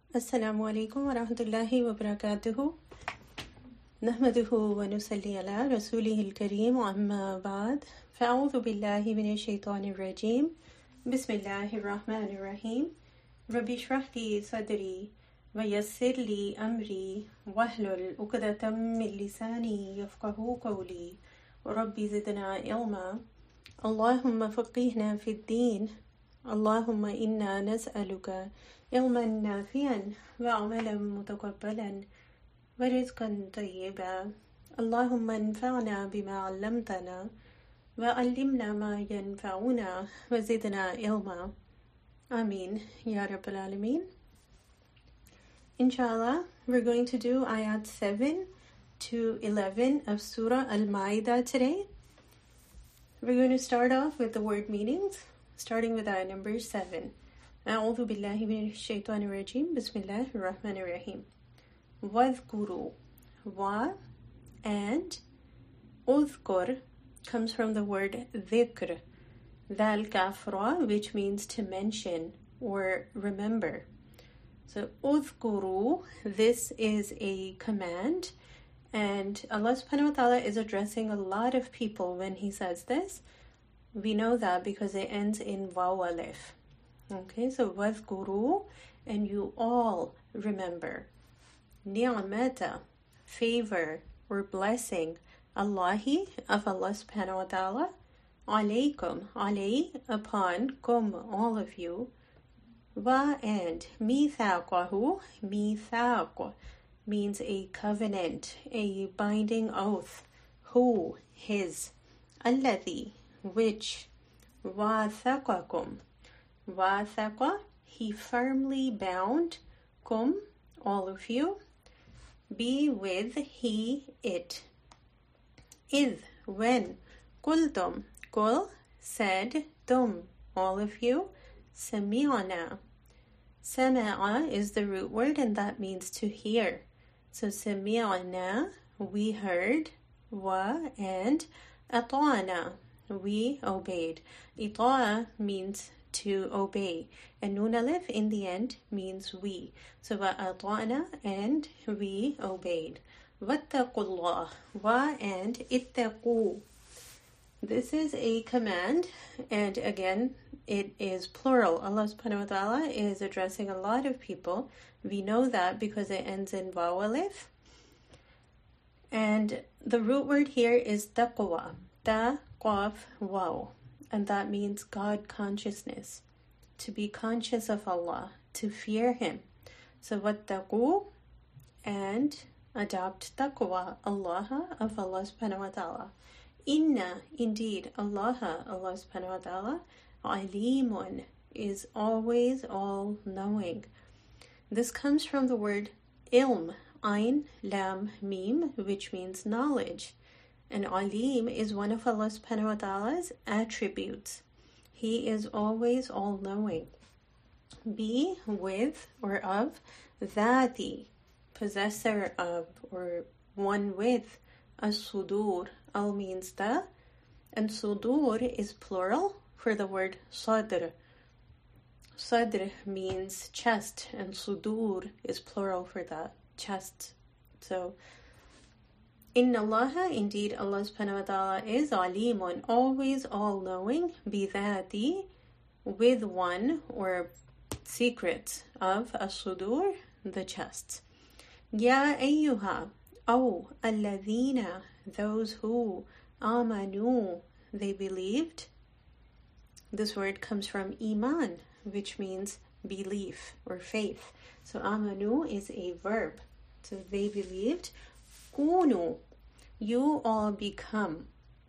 Assalamu alaikum wa rahmatullahi wa barakatuhu. Nahmaduhu wa nusalli ala rasulihil kareem wa amma ba'd. Fa'udhu billahi minash shaitanir rajeem. Bismillahir rahmanir rahim. Rabbi shrah li sadri wa yassir li amri wahlul uqdatam min lisani yafqahu qawli. Rabbi zidna ilma. Allahumma faqihna fid din. Allahumma inna nas'aluka علما نافعا وعملا متقبلا ورزقا طيبا اللهم انفعنا بما علمتنا وعلمنا ما ينفعنا وزدنا علما Ameen Ya Rabbal Alameen. Inshallah, we're going to do ayat 7 to 11 of Surah Al-Ma'idah today. We're going to start off with the word meanings, starting with ayat number 7. أعوذ بالله من الشيطان الرجيم بسم الله الرحمن الرحيم واذكروا wa and أذكر comes from the word ذكر ذال كافرة, which means to mention or remember. So أذكروا, this is a command, and Allah subhanahu wa ta'ala is addressing a lot of people when he says this. We know that because it ends in waw alif. Okay, so وَاذْكُرُوا, and you all remember. Ni'mata, favor or blessing. Allahi, of Allah subhanahu wa ta'ala. Alaykum, alay, upon, kum, all of you. Wa, and. Mithaqahu, mithaq, means a covenant, a binding oath. Who, his. Alladhi, which. Wathaqakum. Wathaqa, he firmly bound, kum, all of you, be with he, it. Id, when, kultum, kul, said, tum, all of you, sami'ana. Sama'a is the root word, and that means to hear. So sami'ana, we heard, wa, and ata'ana, we obeyed. Ita'a means to obey, and nun alif in the end means we. So وَأَطَعْنَا, and we obeyed. وَاتَّقُوا اللَّهِ, wa, and ittaqu. This is a command, and again it is plural. Allah subhanahu wa ta'ala is addressing a lot of people. We know that because it ends in waw alif, and the root word here is taqwa, ta, qaf, waw. And that means God consciousness, to be conscious of Allah, to fear Him. So wattaqu, and adopt taqwa, Allah, of Allah subhanahu wa ta'ala. Inna, indeed, Allah, Allah subhanahu wa ta'ala, alimun, is always all-knowing. This comes from the word ilm, ayn, lam, mim, which means knowledge. And alim is one of Allah subhanahu wa ta'ala's attributes. He is always all-knowing. Be with or of dhati, possessor of or one with. As-sudur, al means the, and sudur is plural for the word sadr. Sadr means chest, and sudur is plural for that, chest. So Inna Allah, indeed Allah subhanahu wa ta'ala is alimun, always all-knowing, bidhati, with one or secrets of as-sudur, the chest. Ya ayyuha, O alladhina, those who, amanu, they believed. This word comes from iman, which means belief or faith. So amanu is a verb. So they believed. Kunu, you all become.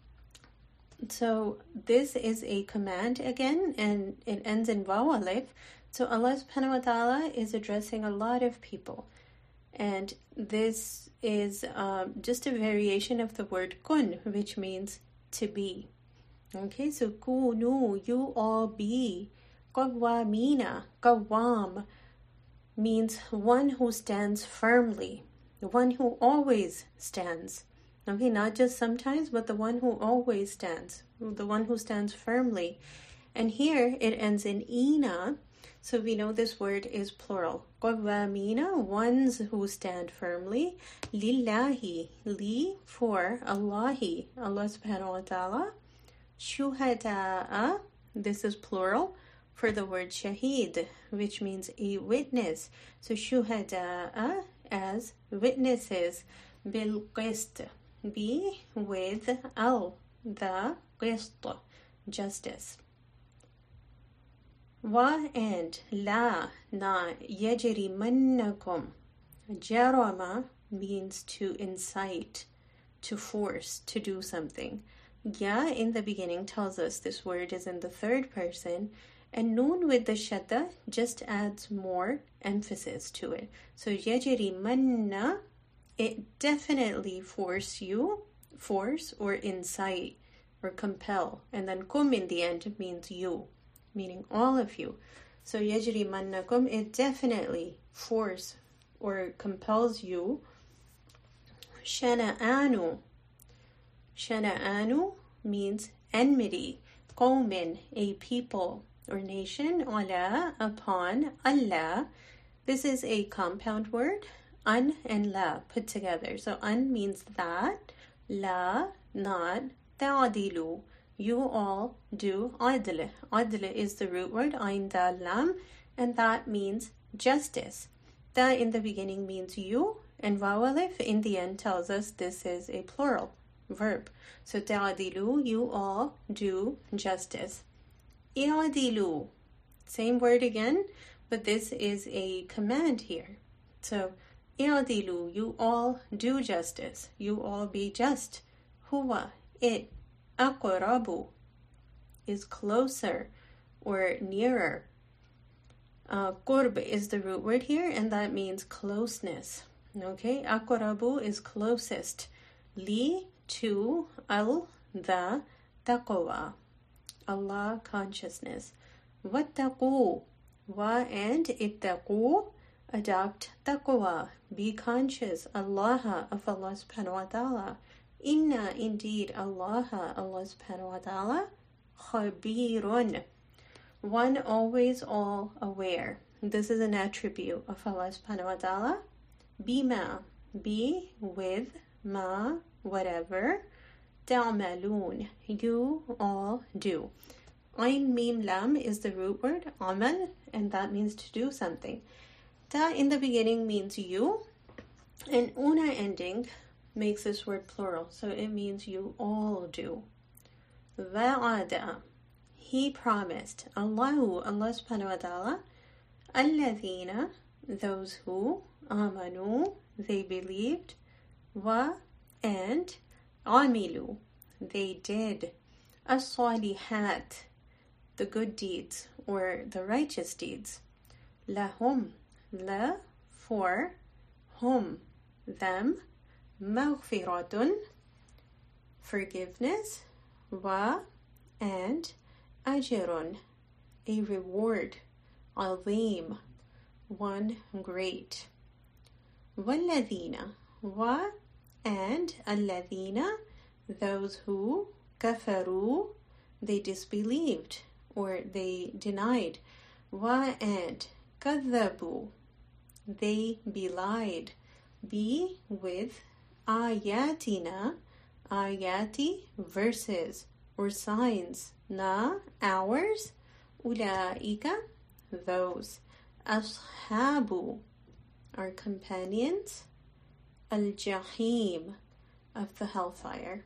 So this is a command again, and it ends in waw alif. So Allah subhanahu wa ta'ala is addressing a lot of people. And this is just a variation of the word kun, which means to be. Okay, so kunu, you all be. Qawwamina, qawwam, means one who stands firmly, the one who always stands. Okay, not just sometimes, but the one who always stands, the one who stands firmly. And here it ends in ina, So we know this word is plural. قوامين, ones who stand firmly. لله, li for Allahi, Allah subhanahu wa ta'ala. Shuhada'a, this is plural for the word shaheed, which means a witness. So shuhada'a as witnesses. Bil qist, be with al, the qist, justice. Wa and la, not yajrimannakum. Jarama means to incite, to force, to do something. Ya in the beginning tells us this word is in the third person, and noon with the shadda just adds more emphasis to it. So yajrimanna, it definitely force or incite or compel. And then kum in the end means you, meaning all of you. So yajrimannakum, it definitely force or compels you. Shana'anu. Shana'anu means enmity. Qawmin, a people or nation. Ala, upon. Allah, this is a compound word. An and la put together. So an means that. La, not. Ta'adilu, you all do adl. Adl is the root word, ayn dal lam, and that means justice. Ta in the beginning means you, and waw alif in the end tells us this is a plural verb. So ta'adilu, you all do justice. I'adilu, same word again, but this is a command here. So i'adilu, you all do justice. You all be just. Huwa, it. Aqrabu is closer or nearer. Qurb is the root word here, and that means closeness. Okay, aqrabu is closest. Li, to, al, the, taqwa, Allah consciousness. Wattaqu, wa and ittaqu, adopt taqwa, be conscious, Allah, of Allah subhanahu wa ta'ala. Inna, indeed, Allah subhanahu wa ta'ala, khabirun, one always all aware. This is an attribute of Allah subhanahu wa ta'ala. Bima, be with, ma, whatever, ta'malun, you all do. Ayn mim lam is the root word, amal, and that means to do something. Ta in the beginning means you, and una ending makes this word plural, so it means you all do. Wa'ada, he promised. Allah subhanahu wa ta'ala. Alladhina, those who. Amanu, they believed. Wa, and. Amilu, they did. As-salihat, the good deeds or the righteous deeds. Lahum, la, for. Hum, them. Maghfiratun, forgiveness. Wa, and. Ajrun, a reward. Azim, one great. Walladhina, wa, and. Alladhina, those who. Kafaru, they disbelieved or they denied. Wa, and. Kadhabu, they belied. Be with. Ayatina, ayati, verses or signs. Na, ours. Ulaika, those. Ashabu, our companions. Al-Jahim, of the hellfire.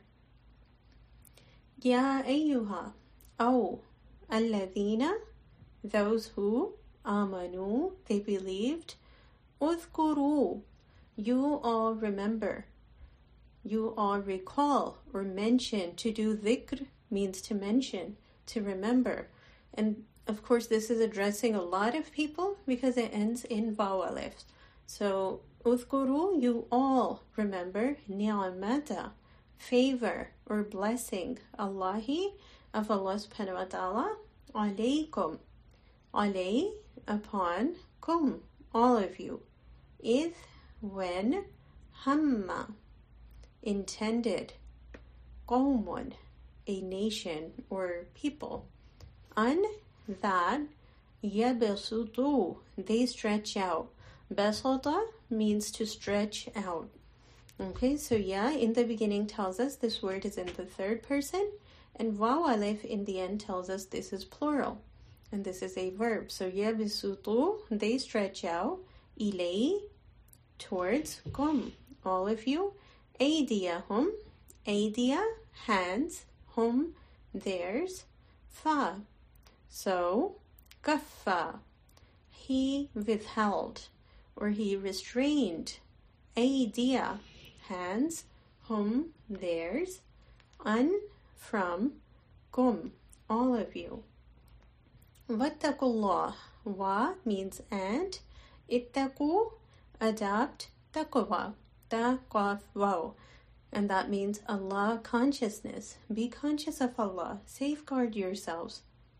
Ya ayyuha, oh, alladhina, those who. Amanu, they believed. Udhkuru, you all remember. You all recall or mention. To do dhikr means to mention, to remember. And of course, this is addressing a lot of people because it ends in waw alif. So, udhkuru, you all remember. Ni'amata, favor or blessing. Allahi, of Allah subhanahu wa ta'ala. Alaykum, alay, upon. Kum, all of you. If, when. Hamma, intended. Qawmun, a nation or people. An, that. يَبْسُطُ, they stretch out. Basata means to stretch out. Okay, so ya in the beginning tells us this word is in the third person, and waw alif in the end tells us this is plural, and this is a verb. So yabsutu, they stretch out, ilay, towards, kum, all of you, aydiyahum, aydiya, hands, hum, theirs, fa. So kaffa, he withheld, or he restrained, aydiya, hands, hum, theirs, an, from, kum, all of you. Wattaqullah, wa means and, ittaqu, adopt, taqwa, ta, qaf, waw, and that means Allah consciousness. Be conscious of Allah, safeguard yourselves.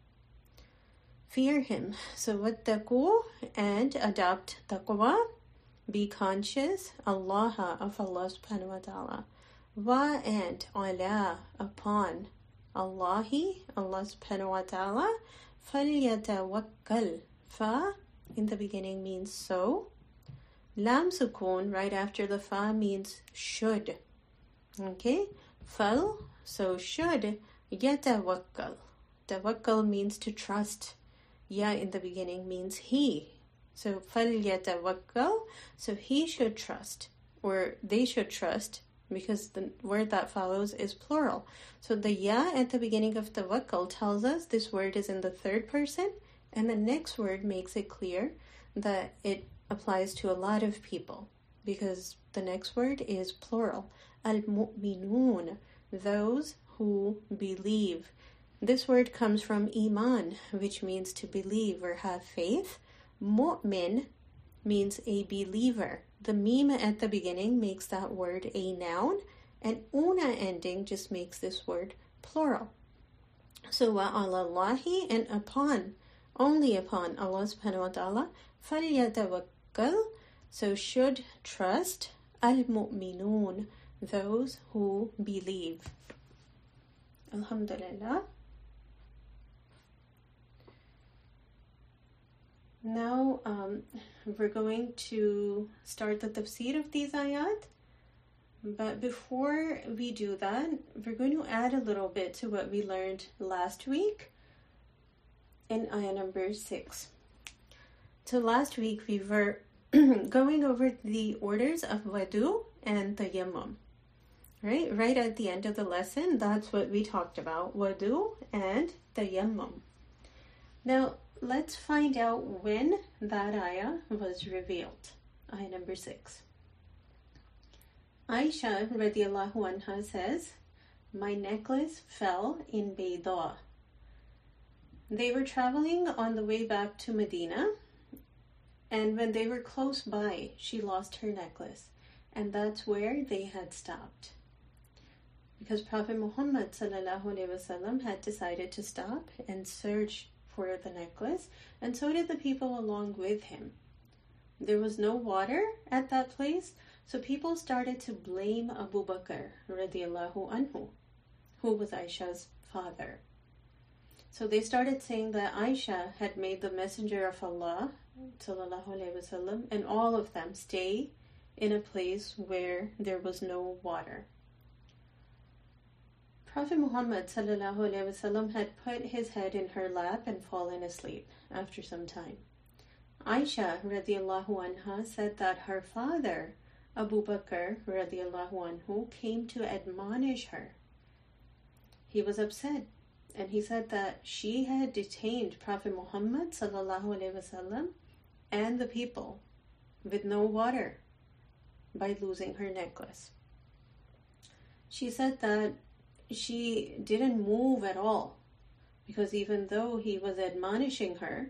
Fear Him. So wattaqu and adopt taqwa, be conscious, Allah, of Allah subhanahu wa ta'ala. Wa and ala, upon, Allahi, Allah subhanahu wa ta'ala. فَلْيَتَوَكَّلْ, fa in the beginning means so. Lam sukun right after the fa means should. Okay, fal, so should, yatawakkal. Tawakkal means to trust. Ya in the beginning means he. So فَلْيَتَوَكَّلْ, so he should trust, or they should trust, because the word that follows is plural. So the ya at the beginning of tawakkal tells us this word is in the third person, and the next word makes it clear that it applies to a lot of people, because the next word is plural. Al-mu'minun, those who believe. This word comes from iman, which means to believe or have faith. Mu'min means a believer. The mim at the beginning makes that word a noun, and una ending just makes this word plural. So wa alallahi, and upon, only upon Allah subhanahu wa ta'ala, falyatawakkal, so should trust, al-mu'minun, those who believe. Alhamdulillah. Now we're going to start the tafsir of these ayat. But before we do that, we're going to add a little bit to what we learned last week in ayah number 6. So last week we were going over the orders of wudu and tayammum. Right at the end of the lesson, that's what we talked about, wudu and tayammum. Now, let's find out when that ayah was revealed. Ayah number 6. Aisha radiallahu anha says, my necklace fell in Bayda. They were traveling on the way back to Medina, and when they were close by, she lost her necklace, and that's where they had stopped. Because Prophet Muhammad sallallahu alaihi wasallam had decided to stop and search for the necklace, and so did the people along with him. There was no water at that place, so people started to blame Abu Bakr radiallahu anhu, who was Aisha's father. So they started saying that Aisha had made the Messenger of Allah sallallahu alaihi wasallam and all of them stay in a place where there was no water. Prophet Muhammad sallallahu alaihi wasallam had put his head in her lap and fallen asleep after some time. Aisha radiallahu anha said that her father, Abu Bakr radiallahu anhu, came to admonish her. He was upset, and he said that she had detained Prophet Muhammad sallallahu alaihi wasallam and the people with no water by losing her necklace. She said that she didn't move at all, because even though he was admonishing her,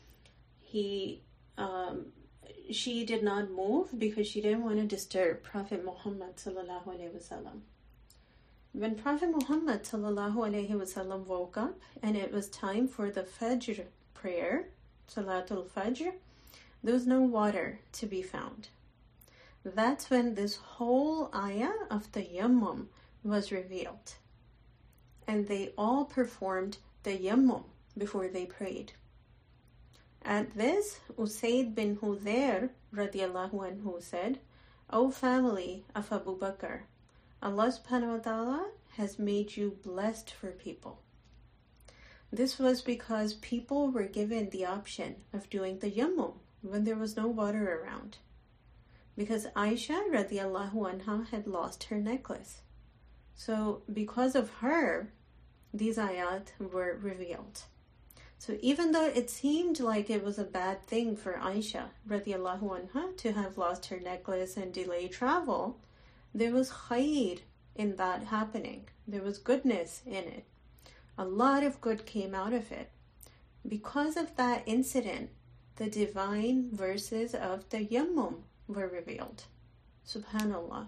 she did not move because she didn't want to disturb Prophet Muhammad sallallahu alaihi wasallam. When Prophet Muhammad sallallahu alaihi wasallam woke up and it was time for the Fajr prayer, Salatul Fajr, there was no water to be found. That's when this whole ayah of tayammum was revealed. And they all performed tayammum before they prayed. At this, Usayd bin Hudayr radiallahu anhu said, O family of Abu Bakr, Allah subhanahu wa ta'ala has made you blessed for people. This was because people were given the option of doing the yammum when there was no water around. Because Aisha radiallahu anha had lost her necklace. So because of her, these ayat were revealed. So even though it seemed like it was a bad thing for Aisha radiallahu anha to have lost her necklace and delay travel, there was khair in that happening. There was goodness in it. A lot of good came out of it. Because of that incident, the divine verses of the Yammum were revealed. Subhanallah.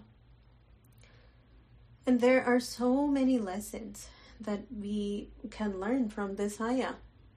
And there are so many lessons that we can learn from this ayah.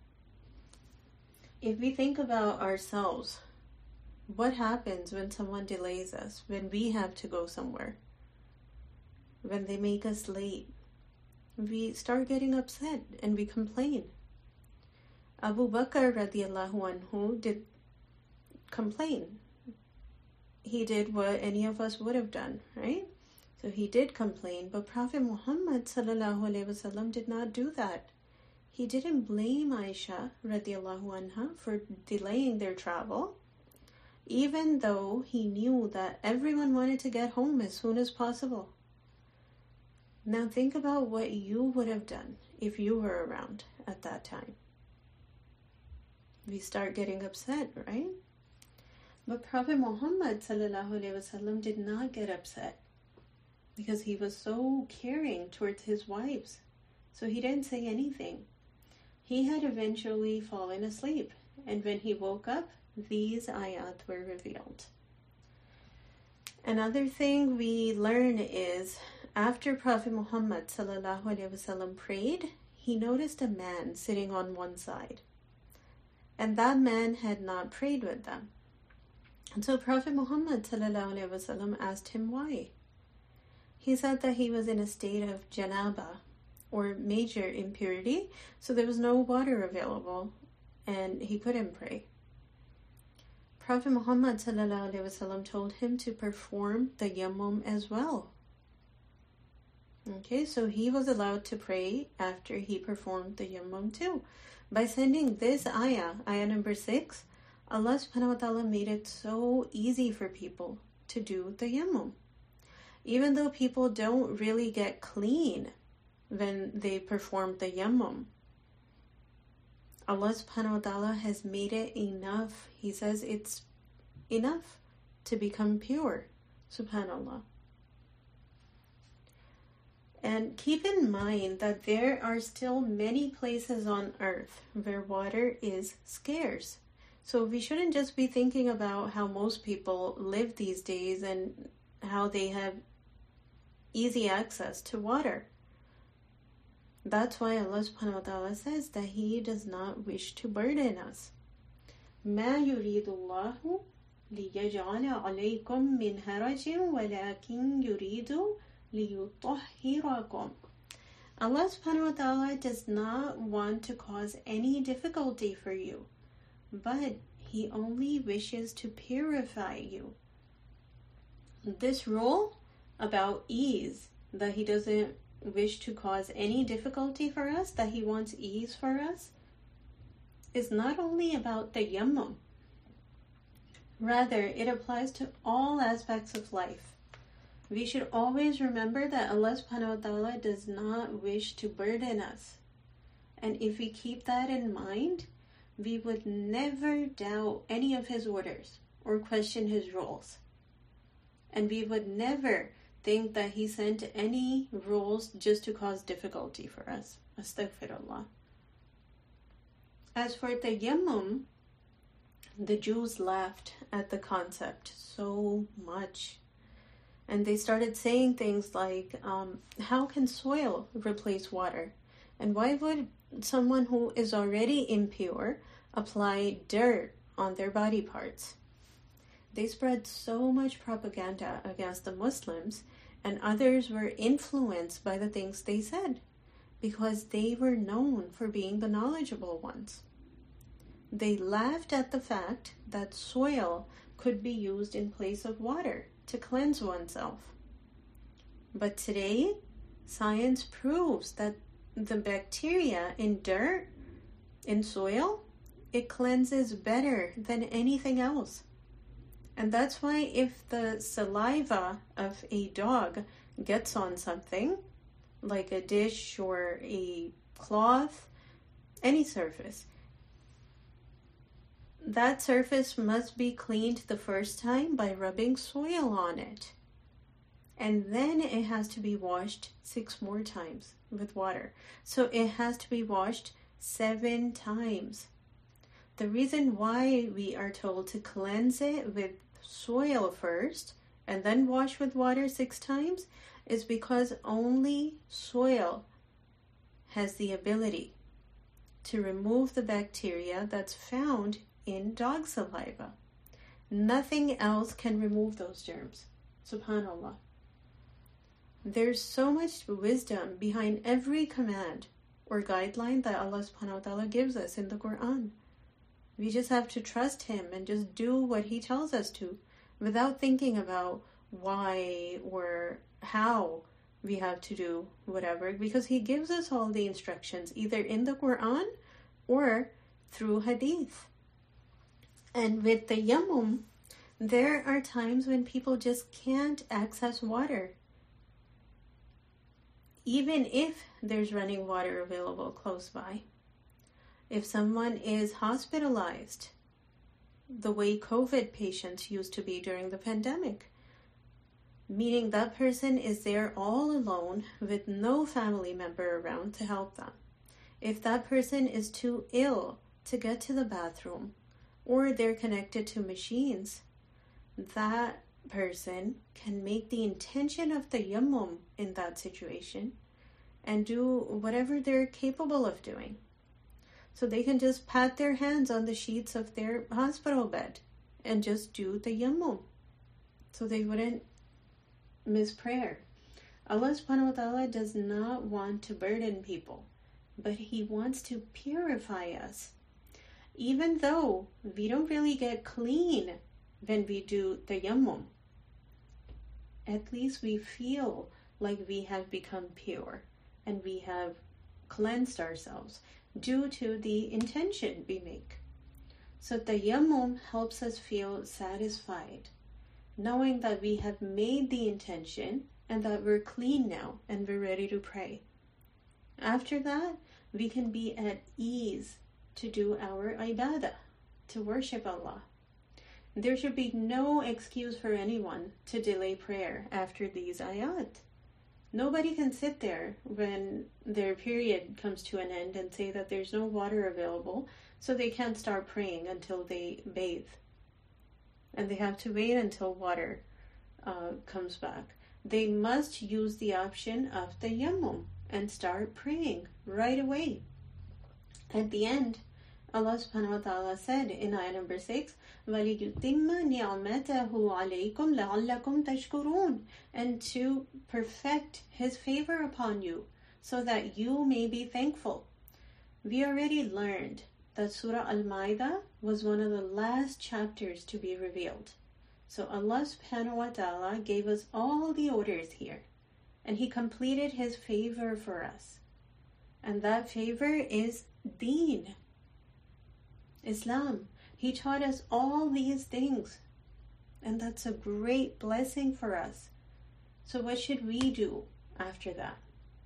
If we think about ourselves, what happens when someone delays us, when we have to go somewhere, when they make us late? We start getting upset and we complain. Abu Bakr radiallahu anhu did complain. He did what any of us would have done, right? So he did complain, but Prophet Muhammad sallallahu alaihi wasallam did not do that. He didn't blame Aisha radiallahu anha for delaying their travel, even though he knew that everyone wanted to get home as soon as possible. Now think about what you would have done if you were around at that time. We start getting upset, right? But Prophet Muhammad sallallahu alaihi wasallam did not get upset because he was so caring towards his wives. So he didn't say anything. He had eventually fallen asleep, and when he woke up, these ayat were revealed. Another thing we learn is, after Prophet Muhammad sallallahu alaihi wasallam prayed, he noticed a man sitting on one side, and that man had not prayed with them. And so Prophet Muhammad sallallahu alaihi wasallam asked him why. He said that he was in a state of janaba, or major impurity, so there was no water available, and he couldn't pray. Prophet Muhammad sallallahu alaihi wasallam told him to perform the yammum as well. Okay, so he was allowed to pray after he performed the yammum too. By sending this ayah number 6, Allah subhanahu wa ta'ala made it so easy for people to do the yammum. Even though people don't really get clean when they perform the yammum, Allah subhanahu wa ta'ala has made it enough. He says it's enough to become pure. Subhanallah. And keep in mind that there are still many places on earth where water is scarce. So we shouldn't just be thinking about how most people live these days and how they have easy access to water. That's why Allah subhanahu wa ta'ala says that He does not wish to burden us. مَا يُرِيدُ اللَّهُ لِيَجْعَلَ عَلَيْكُمْ مِنْ هَرَجٍ وَلَكِنْ يُرِيدُ لِيُطَهِّرَكُمْ. Allah subhanahu wa ta'ala does not want to cause any difficulty for you, but He only wishes to purify you. This rule about ease, that He doesn't wish to cause any difficulty for us, that He wants ease for us, is not only about the yammum. Rather, it applies to all aspects of life. We should always remember that Allah subhanahu wa ta'ala does not wish to burden us. And if we keep that in mind, we would never doubt any of His orders or question His rules. And we would never think that He sent any rules just to cause difficulty for us. Astaghfirullah. As for the yammum, the Jews laughed at the concept so much. And they started saying things like, how can soil replace water? And why would someone who is already impure apply dirt on their body parts? They spread so much propaganda against the Muslims, and others were influenced by the things they said, because they were known for being the knowledgeable ones. they laughed at the fact that soil could be used in place of water to cleanse oneself. But today, science proves that the bacteria in dirt, in soil, it cleanses better than anything else. And that's why if the saliva of a dog gets on something, like a dish or a cloth, any surface, that surface must be cleaned the first time by rubbing soil on it. And then it has to be washed 6 more times with water. So it has to be washed 7 times. The reason why we are told to cleanse it with soil first and then wash with water 6 times is because only soil has the ability to remove the bacteria that's found in dog saliva. Nothing else can remove those germs. Subhanallah. There's so much wisdom behind every command or guideline that Allah subhanahu wa ta'ala gives us in the Quran. We just have to trust Him and just do what He tells us to without thinking about why or how we have to do whatever, because He gives us all the instructions either in the Quran or through Hadith. And with the yammum, there are times when people just can't access water. Even if there's running water available close by. If someone is hospitalized, the way COVID patients used to be during the pandemic, meaning that person is there all alone with no family member around to help them. If that person is too ill to get to the bathroom, or they're connected to machines, that person can make the intention of the yammum in that situation and do whatever they're capable of doing. So they can just pat their hands on the sheets of their hospital bed and just do the yammum, so they wouldn't miss prayer. Allah subhanahu wa ta'ala does not want to burden people, but He wants to purify us. Even though we don't really get clean when we do the yammum, at least we feel like we have become pure and we have cleansed ourselves due to the intention we make. So the yammum helps us feel satisfied, knowing that we have made the intention and that we're clean now and we're ready to pray. After that, we can be at ease to do our ibadah, to worship Allah. There should be no excuse for anyone to delay prayer after these ayat. Nobody can sit there when their period comes to an end and say that there's no water available, so they can't start praying until they bathe. And they have to wait until water comes back. They must use the option of the yammum and start praying right away. At the end, Allah subhanahu wa ta'ala said in ayah number 6, وَلِيُتِمَّ نِعْمَتَهُ عَلَيْكُمْ لَعَلَّكُمْ تَشْكُرُونَ, and to perfect His favor upon you, so that you may be thankful. We already learned that Surah Al-Ma'idah was one of the last chapters to be revealed. So Allah subhanahu wa ta'ala gave us all the orders here, and He completed His favor for us. And that favor is Deen, Islam. He taught us all these things, and that's a great blessing for us. So what should we do after that?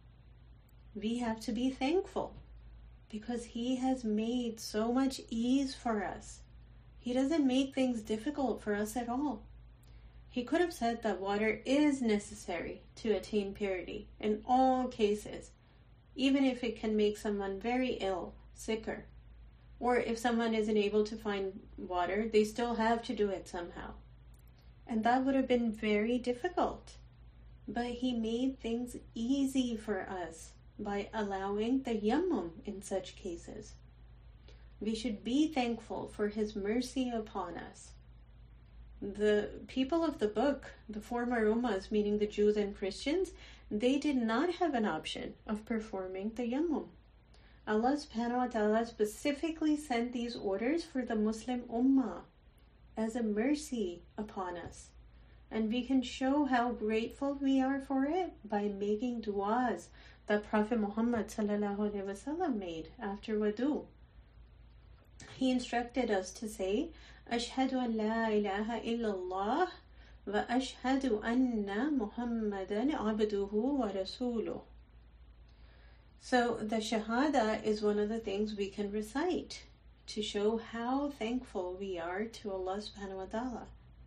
We have to be thankful, because He has made so much ease for us. He doesn't make things difficult for us at all. He could have said that water is necessary to attain purity in all cases, even if it can make someone very ill, sicker. Or if someone isn't able to find water, they still have to do it somehow. And that would have been very difficult. But He made things easy for us by allowing the yammum in such cases. We should be thankful for His mercy upon us. The people of the book, the former Ummas, meaning the Jews and Christians, they did not have an option of performing the yammum. Allah subhanahu wa ta'ala specifically sent these orders for the Muslim Ummah as a mercy upon us. And we can show how grateful we are for it by making du'as that Prophet Muhammad sallallahu alaihi wasallam made after wudu. He instructed us to say, Ashhadu an la ilaha illallah wa ashhadu anna Muhammadan abduhu wa rasuluh. So the Shahada is one of the things we can recite to show how thankful we are to Allah subhanahu wa ta'ala.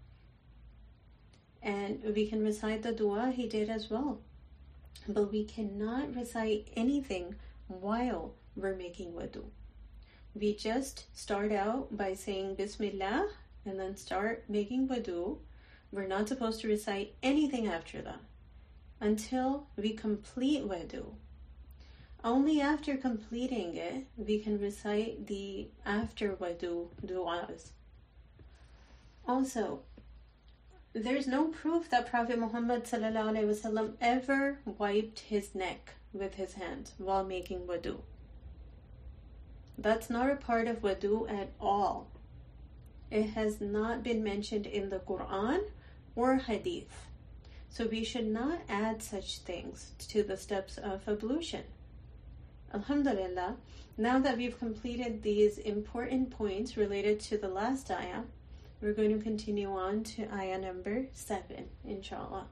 And we can recite the dua he did as well. But we cannot recite anything while we're making wudu. We just start out by saying Bismillah and then start making wudu. We're not supposed to recite anything after that until we complete wudu. Only after completing it, we can recite the after wudu du'as. Also, there's no proof that Prophet Muhammad ﷺ ever wiped his neck with his hands while making wudu. That's not a part of wudu at all. It has not been mentioned in the Quran or Hadith. So we should not add such things to the steps of ablution. Alhamdulillah, now that we've completed these important points related to the last ayah, we're going to continue on to ayah number 7, inshallah.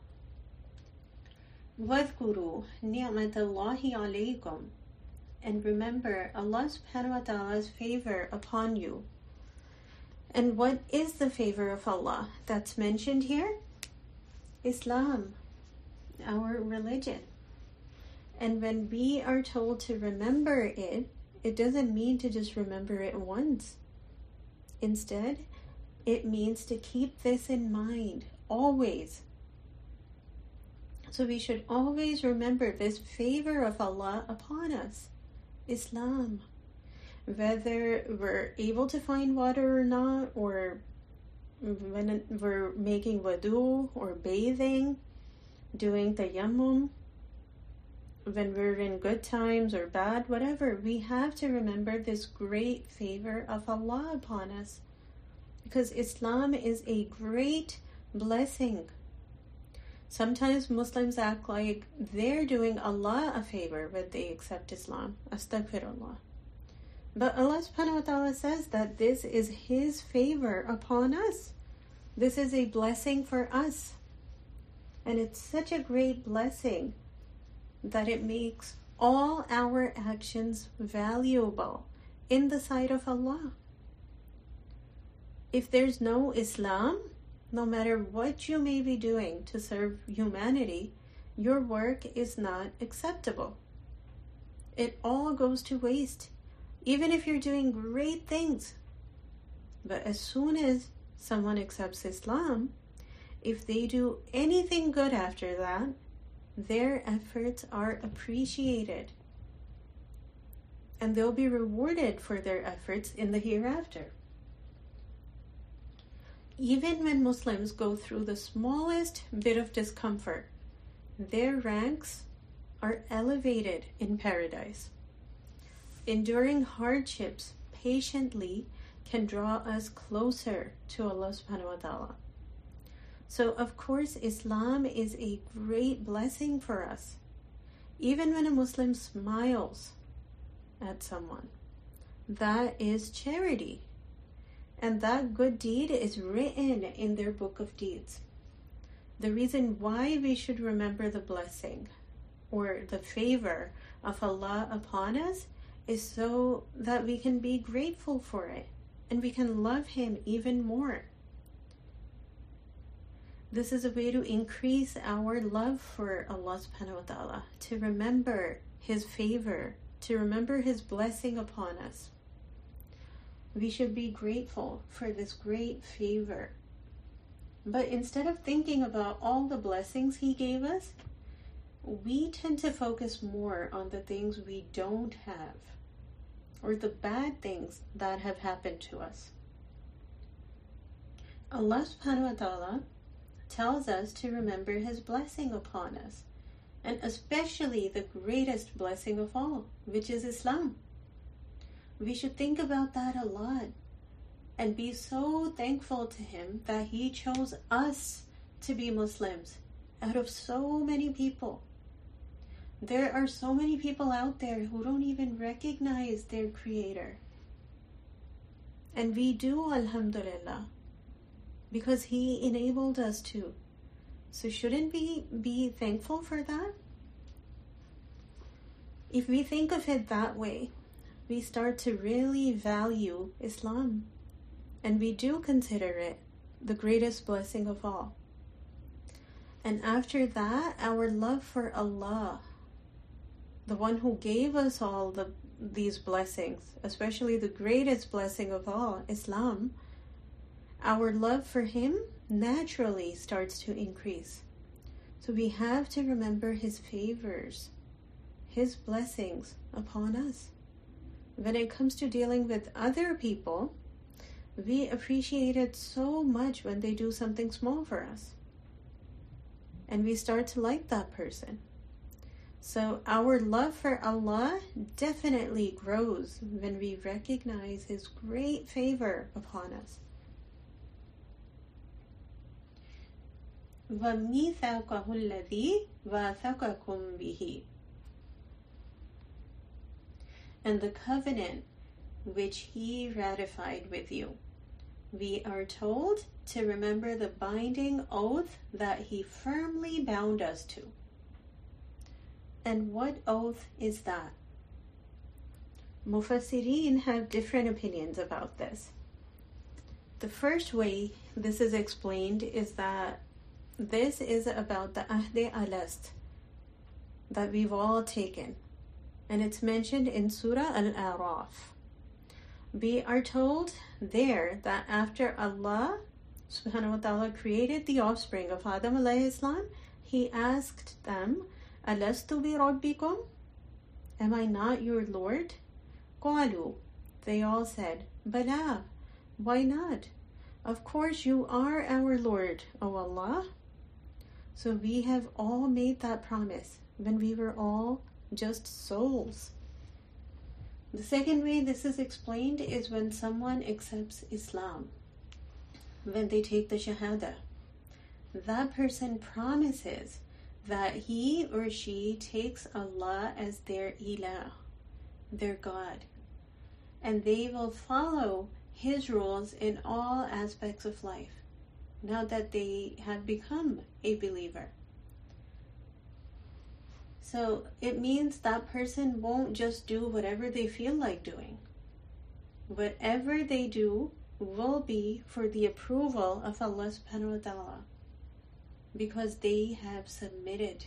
وَاذْكُرُوا نِعْمَةَ اللَّهِ عَلَيْكُمْ. And remember Allah subhanahu wa ta'ala's favor upon you. And what is the favor of Allah that's mentioned here? Islam, our religion. And when we are told to remember it, it doesn't mean to just remember it once. Instead, it means to keep this in mind, always. So we should always remember this favor of Allah upon us, Islam. Whether we're able to find water or not, or when we're making wudu or bathing, doing tayammum, when we're in good times or bad, whatever, we have to remember this great favor of Allah upon us. Because Islam is a great blessing. Sometimes Muslims act like they're doing Allah a favor when they accept Islam. Astaghfirullah. But Allah subhanahu wa ta'ala says that this is His favor upon us. This is a blessing for us. And it's such a great blessing that it makes all our actions valuable in the sight of Allah. If there's no Islam, no matter what you may be doing to serve humanity, your work is not acceptable. It all goes to waste, even if you're doing great things. But as soon as someone accepts Islam, if they do anything good after that, their efforts are appreciated. And they'll be rewarded for their efforts in the hereafter. Even when Muslims go through the smallest bit of discomfort, their ranks are elevated in paradise. Enduring hardships patiently can draw us closer to Allah subhanahu wa ta'ala. So of course Islam is a great blessing for us. Even when a Muslim smiles at someone, that is charity. And that good deed is written in their book of deeds. The reason why we should remember the blessing or the favor of Allah upon us is so that we can be grateful for it and we can love Him even more. This is a way to increase our love for Allah subhanahu wa ta'ala, to remember His favor, to remember His blessing upon us. We should be grateful for this great favor. But instead of thinking about all the blessings He gave us, we tend to focus more on the things we don't have or the bad things that have happened to us. Allah subhanahu wa ta'ala tells us to remember His blessing upon us, and especially the greatest blessing of all, which is Islam. We should think about that a lot and be so thankful to Him that He chose us to be Muslims out of so many people. There are so many people out there who don't even recognize their Creator. And we do, alhamdulillah, because He enabled us to. So shouldn't we be thankful for that? If we think of it that way, we start to really value Islam. And we do consider it the greatest blessing of all. And after that, our love for Allah, the one who gave us all these blessings, especially the greatest blessing of all, Islam, our love for Him naturally starts to increase. So we have to remember His favors, His blessings upon us. When it comes to dealing with other people, we appreciate it so much when they do something small for us. And we start to like that person. So our love for Allah definitely grows when we recognize His great favor upon us. وَمِيثَاقَهُ الَّذِي وَاثَقَكُمْ بِهِ, and the covenant which He ratified with you. We are told to remember the binding oath that He firmly bound us to. And what oath is that? Mufassirin have different opinions about this. The first way this is explained is that this is about the Ahd al-Alast that we've all taken. And it's mentioned in Surah Al-A'raf. We are told there that after Allah subhanahu wa ta'ala created the offspring of Adam alayhi salam, He asked them, Alastu bi rabbikum? Am I not your Lord? Qalu, they all said, Bala, why not? Of course you are our Lord, O Allah. So we have all made that promise when we were all just souls. The second way this is explained is when someone accepts Islam, when they take the Shahada. That person promises that he or she takes Allah as their Ilah, their God, and they will follow His rules in all aspects of life, now that they have become a believer. So it means that person won't just do whatever they feel like doing. Whatever they do will be for the approval of Allah subhanahu wa ta'ala, because they have submitted.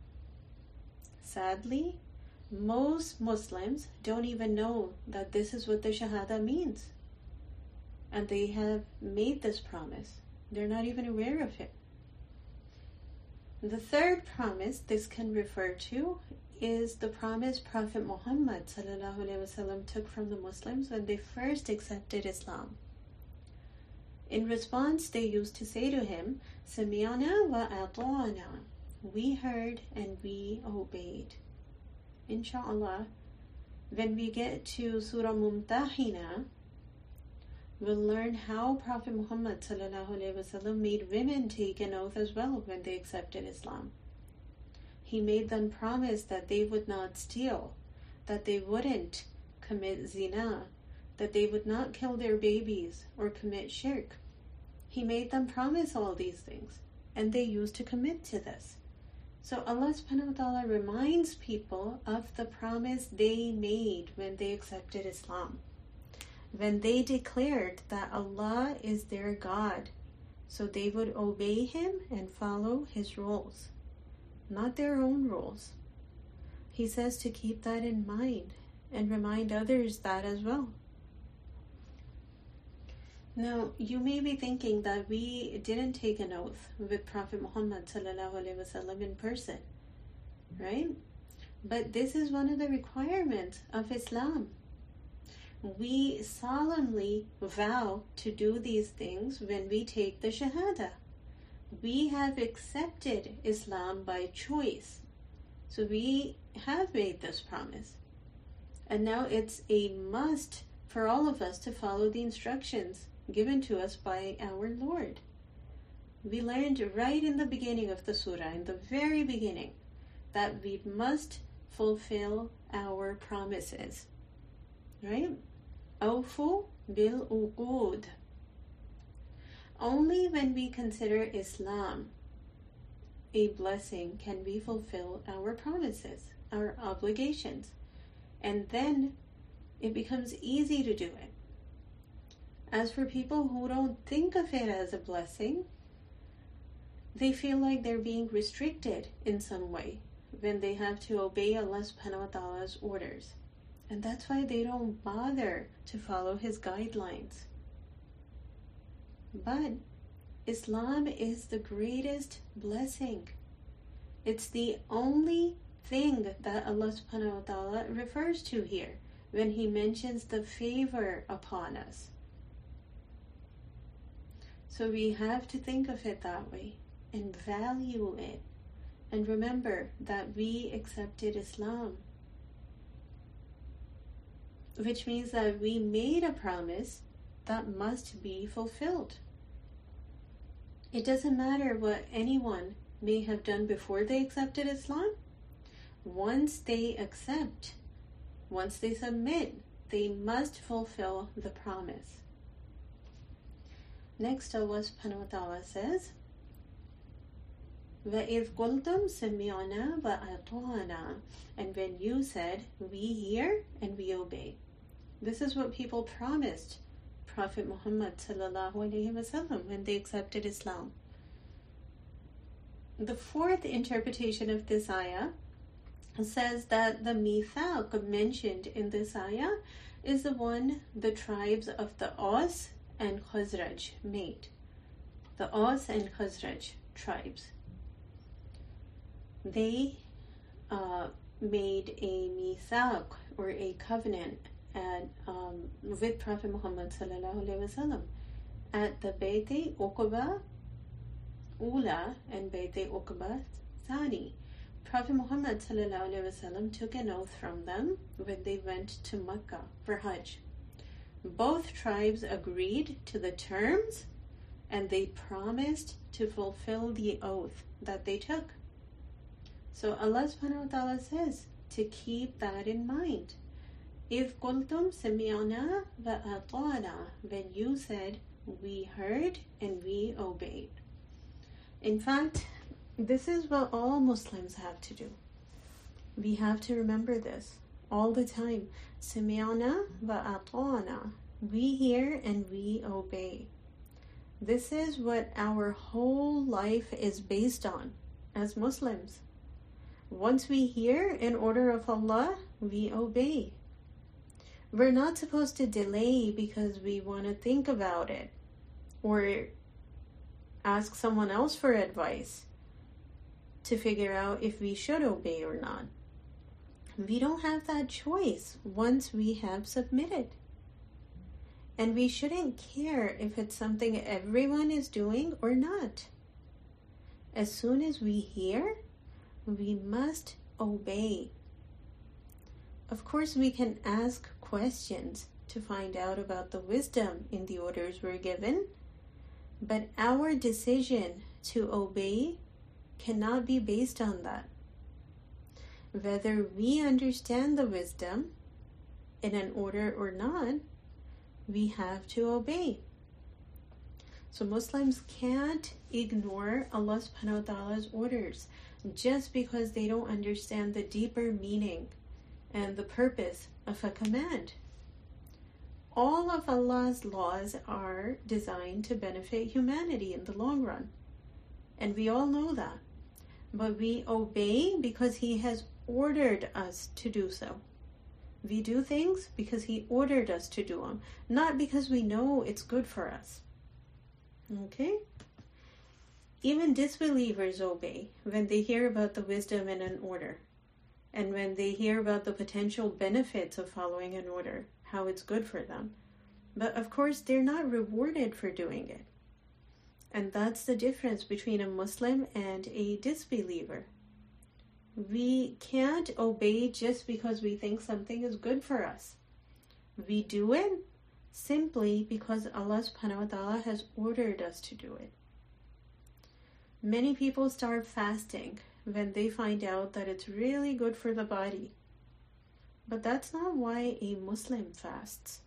Sadly, most Muslims don't even know that this is what the Shahada means. And they have made this promise. They're not even aware of it. The third promise this can refer to is the promise Prophet Muhammad ﷺ took from the Muslims when they first accepted Islam. In response, they used to say to him, Sami'ana wa ata'ana. We heard and we obeyed. Inshallah, when we get to Surah Mumtahina, we'll learn how Prophet Muhammad ﷺ made women take an oath as well when they accepted Islam. He made them promise that they would not steal, that they wouldn't commit zina, that they would not kill their babies or commit shirk. He made them promise all these things, and they used to commit to this. So Allah subhanahu wa ta'ala reminds people of the promise they made when they accepted Islam, when they declared that Allah is their God, so they would obey Him and follow His rules, not their own rules. He says to keep that in mind and remind others that as well. Now, you may be thinking that we didn't take an oath with Prophet Muhammad ﷺ in person, right? But this is one of the requirements of Islam. We solemnly vow to do these things when we take the Shahada. We have accepted Islam by choice. So we have made this promise. And now it's a must for all of us to follow the instructions given to us by our Lord. We learned right in the beginning of the surah, in the very beginning, that we must fulfill our promises. Right? Awfu bil uqud. Only when we consider Islam a blessing can we fulfill our promises, our obligations. And then it becomes easy to do it. As for people who don't think of it as a blessing, they feel like they're being restricted in some way when they have to obey Allah subhanahu wa ta'ala's orders. And that's why they don't bother to follow His guidelines. But Islam is the greatest blessing. It's the only thing that Allah subhanahu wa ta'ala refers to here when He mentions the favor upon us. So we have to think of it that way and value it. And remember that we accepted Islam, which means that we made a promise that must be fulfilled. It doesn't matter what anyone may have done before they accepted Islam. Once they accept, once they submit, they must fulfill the promise. Next, Allah subhanahu wa ta'ala says, وَإِذْ قُلْتُمْ سَمِعْنَا وَأَطَعْنَا. And when you said, we hear and we obey. This is what people promised Prophet Muhammad sallallahu alaihi wasallam when they accepted Islam. The fourth interpretation of this ayah says that the mithaq mentioned in this ayah is the one the tribes of the Aus and Khazraj made. The Aus and Khazraj tribes. They made a mithaq or a covenant with Prophet Muhammad sallallahu alaihi wasallam at the Bayt Uqba Ula and Bayt Uqba Thani. Prophet Muhammad sallallahu alaihi wasallam took an oath from them when they went to Mecca for Hajj. Both tribes agreed to the terms and they promised to fulfill the oath that they took. So Allah subhanahu wa ta'ala says to keep that in mind. إِذْ قُلْتُمْ سَمِعْنَا وَأَطَعْنَا. When you said, we heard and we obeyed. In fact, this is what all Muslims have to do. We have to remember this all the time. سَمِعْنَا وَأَطَعْنَا. We hear and we obey. This is what our whole life is based on as Muslims. Once we hear an order of Allah, we obey. We're not supposed to delay because we want to think about it or ask someone else for advice to figure out if we should obey or not. We don't have that choice once we have submitted. And we shouldn't care if it's something everyone is doing or not. As soon as we hear, we must obey. Of course, we can ask questions to find out about the wisdom in the orders we're given, but our decision to obey cannot be based on that. Whether we understand the wisdom in an order or not, we have to obey. So Muslims can't ignore Allah subhanahu wa ta'ala's orders just because they don't understand the deeper meaning and the purpose of a command. All of Allah's laws are designed to benefit humanity in the long run. And we all know that. But we obey because He has ordered us to do so. We do things because He ordered us to do them, not because we know it's good for us. Okay? Even disbelievers obey when they hear about the wisdom in an order, and when they hear about the potential benefits of following an order, how it's good for them. But of course, they're not rewarded for doing it. And that's the difference between a Muslim and a disbeliever. We can't obey just because we think something is good for us. We do it simply because Allah subhanahu wa ta'ala has ordered us to do it. Many people start fasting when they find out that it's really good for the body. But that's not why a Muslim fasts.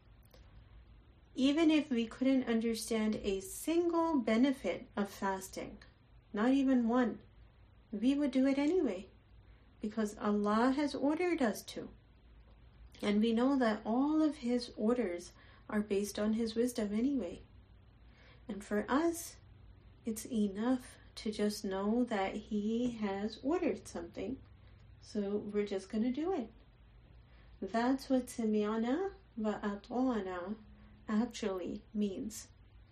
Even if we couldn't understand a single benefit of fasting, not even one, we would do it anyway, because Allah has ordered us to. And we know that all of His orders are based on His wisdom anyway. And for us, it's enough to just know that He has ordered something, so we're just going to do it. That's what sami'na wa ata'na actually means.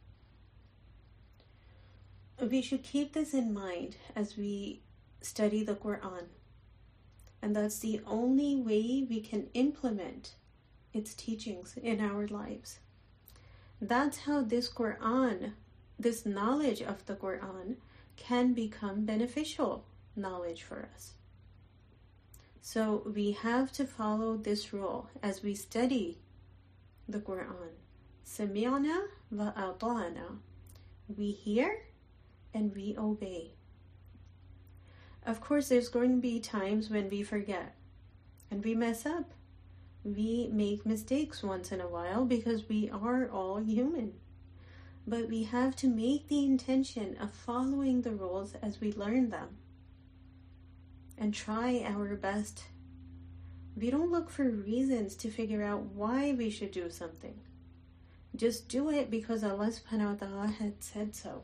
We should keep this in mind as we study the Quran. And that's the only way we can implement its teachings in our lives. That's how this Quran, this knowledge of the Quran, can become beneficial knowledge for us. So we have to follow this rule as we study the Quran. Sami'na wa ata'na. We hear and we obey. Of course, there's going to be times when we forget and we mess up. We make mistakes once in a while because we are all human. But we have to make the intention of following the rules as we learn them and try our best. We don't look for reasons to figure out why we should do something. Just do it because Allah subhanahu wa ta'ala had said so.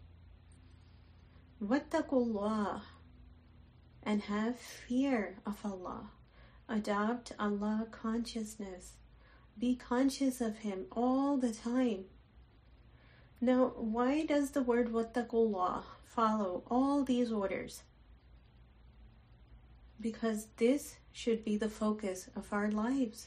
Wattaqullah, and have fear of Allah. Adopt Allah consciousness. Be conscious of Him all the time. Now, why does the word wattaqullah follow all these orders? Because this should be the focus of our lives.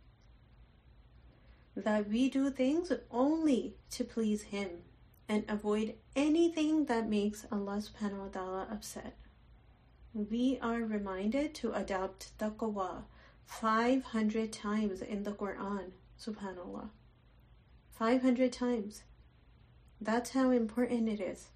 That we do things only to please Him and avoid anything that makes Allah subhanahu wa ta'ala upset. We are reminded to adopt taqwa 500 times in the Quran, subhanallah. 500 times. That's how important it is.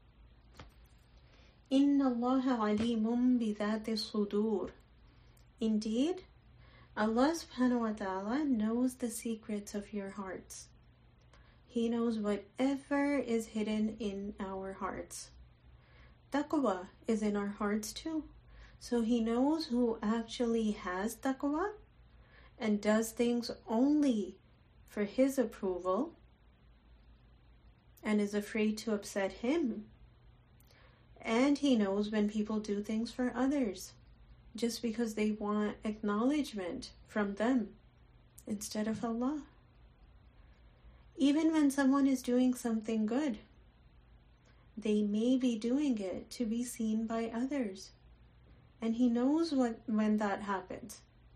Inna Allaha alimun bidhati sudur. Indeed, Allah subhanahu wa ta'ala knows the secrets of your hearts. He knows whatever is hidden in our hearts. Taqwa is in our hearts too. So He knows who actually has taqwa and does things only for His approval and is afraid to upset Him. And He knows when people do things for others just because they want acknowledgement from them instead of Allah. Even when someone is doing something good, they may be doing it to be seen by others. And He knows when that happens.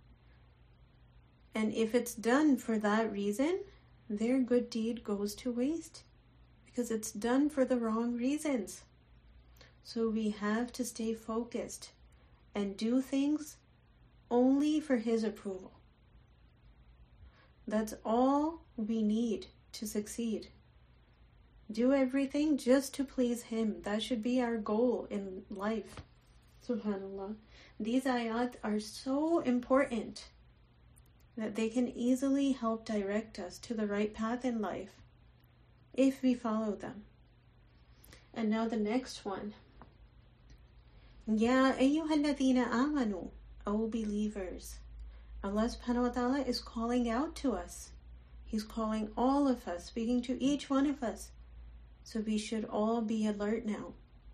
And if it's done for that reason, their good deed goes to waste because it's done for the wrong reasons. So we have to stay focused and do things only for His approval. That's all we need to succeed. Do everything just to please Him. That should be our goal in life. Subhanallah. These ayat are so important that they can easily help direct us to the right path in life if we follow them. And now the next one. Ya ayyuhalladhina amanu, O believers. Allah subhanahu wa ta'ala is calling out to us. He's calling all of us, speaking to each one of us. So we should all be alert now.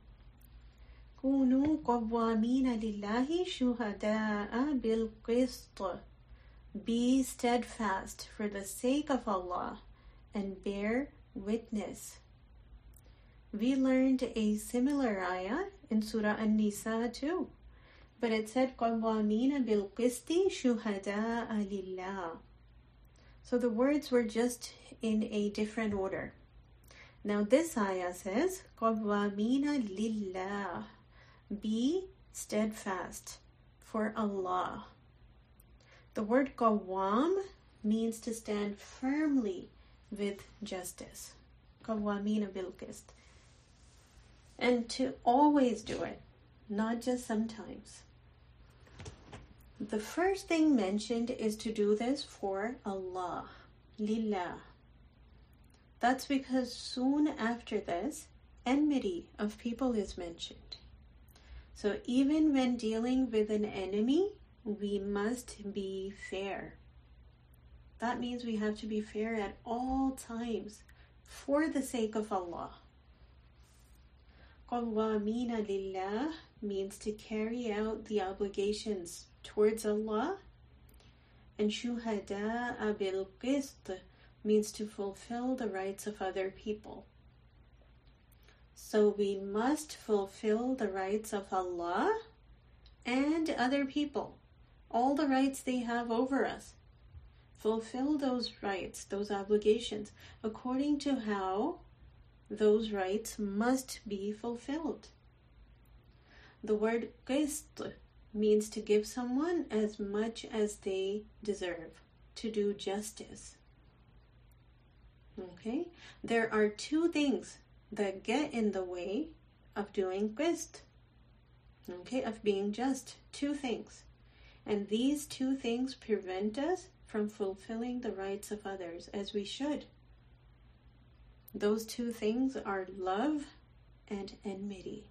Kunu qawwamina lillahi shuhada'a bil qist. Be steadfast for the sake of Allah and bear witness. We learned a similar ayah in Surah An-Nisa too. But it said qawwamina bil qisti shuhada'a lillah. So the words were just in a different order. Now this ayah says, qawwamina lillah. Be steadfast for Allah. The word qawwam means to stand firmly with justice. قوامين بالقسط. And to always do it, not just sometimes. The first thing mentioned is to do this for Allah, lillah. That's because soon after this, enmity of people is mentioned. So even when dealing with an enemy, we must be fair. That means we have to be fair at all times for the sake of Allah. قوامين لله means to carry out the obligations towards Allah, and shuhada'a bilqist means to fulfill the rights of other people. So we must fulfill the rights of Allah and other people, all the rights they have over us. Fulfill those rights, those obligations, according to how those rights must be fulfilled. The word qist means to give someone as much as they deserve, to do justice. Okay? There are two things that get in the way of doing qist. Okay? Of being just. Two things. And these two things prevent us from fulfilling the rights of others as we should. Those two things are love and enmity.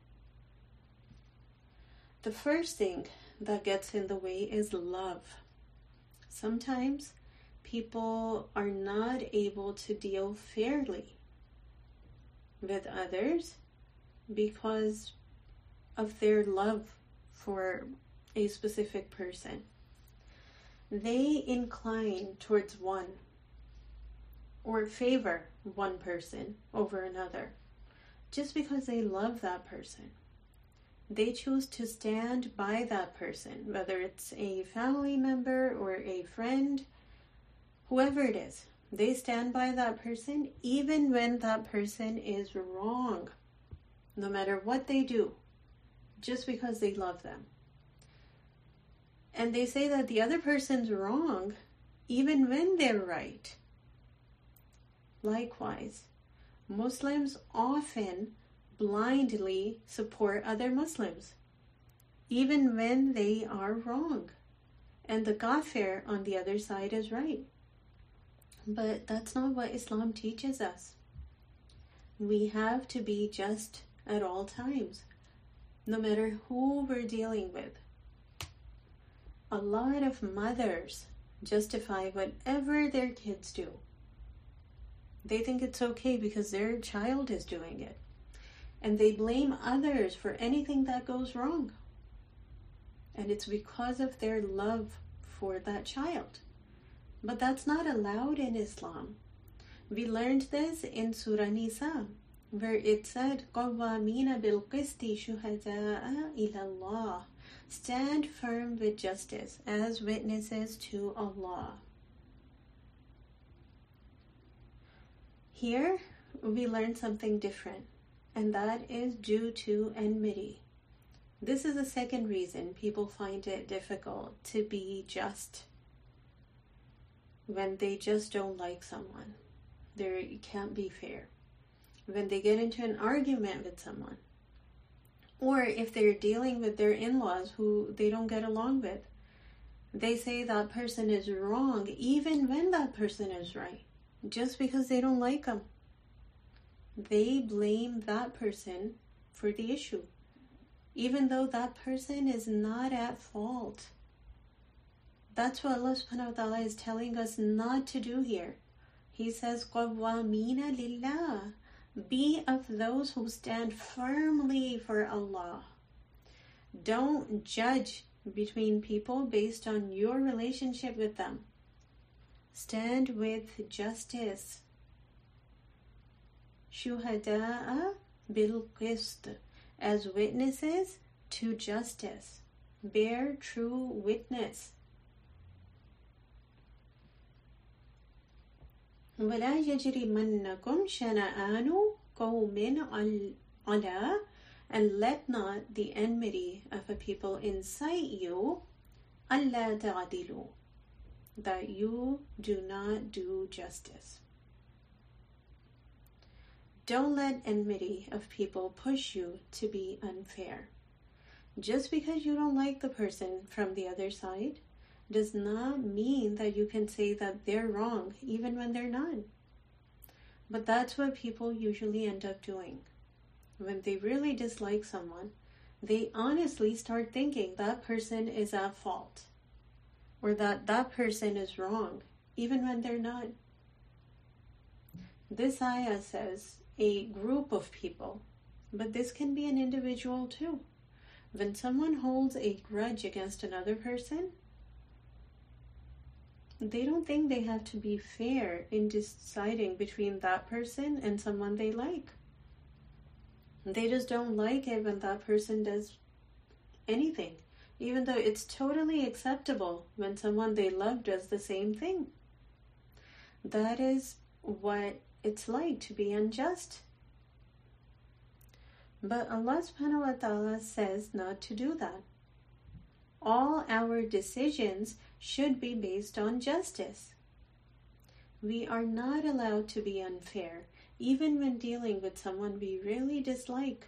The first thing that gets in the way is love. Sometimes people are not able to deal fairly with others because of their love for a specific person. They incline towards one or favor one person over another just because they love that person. They choose to stand by that person, whether it's a family member or a friend, whoever it is. They stand by that person even when that person is wrong, no matter what they do, just because they love them. And they say that the other person's wrong even when they're right. Likewise, Muslims often blindly support other Muslims, even when they are wrong, and the kafir on the other side is right. But that's not what Islam teaches us. We have to be just at all times, no matter who we're dealing with. A lot of mothers justify whatever their kids do. They think it's okay because their child is doing it. And they blame others for anything that goes wrong. And it's because of their love for that child. But that's not allowed in Islam. We learned this in Surah Nisa, where it said, قَوَّامِينَ بِالْقِسْطِ شُهَدَاءَ إِلَى اللَّهِ. Stand firm with justice as witnesses to Allah. Here, we learn something different, and that is due to enmity. This is the second reason people find it difficult to be just when they just don't like someone. They can't be fair. When they get into an argument with someone, or if they're dealing with their in-laws who they don't get along with, they say that person is wrong even when that person is right, just because they don't like them. They blame that person for the issue, even though that person is not at fault. That's what Allah subhanahu wa ta'ala is telling us not to do here. He says, قَوَّامِينَ لِلَّهِ. Be of those who stand firmly for Allah. Don't judge between people based on your relationship with them. Stand with justice. Shuhada'a bilqist. As witnesses to justice. Bear true witness. وَلَا يَجْرِمَنَّكُمْ شَنَآنُ قَوْمٍ عَلَىٰ. And let not the enmity of a people incite you أَلَّا تَعْدِلُوا. that you do not do justice. Don't let enmity of people push you to be unfair. Just because you don't like the person from the other side does not mean that you can say that they're wrong, even when they're not. But that's what people usually end up doing. When they really dislike someone, they honestly start thinking that person is at fault, or that that person is wrong, even when they're not. This ayah says a group of people, but this can be an individual too. When someone holds a grudge against another person, they don't think they have to be fair in deciding between that person and someone they like. They just don't like it when that person does anything, even though it's totally acceptable when someone they love does the same thing. That is what it's like to be unjust. But Allah subhanahu wa ta'ala says not to do that. All our decisions should be based on justice. We are not allowed to be unfair, even when dealing with someone we really dislike.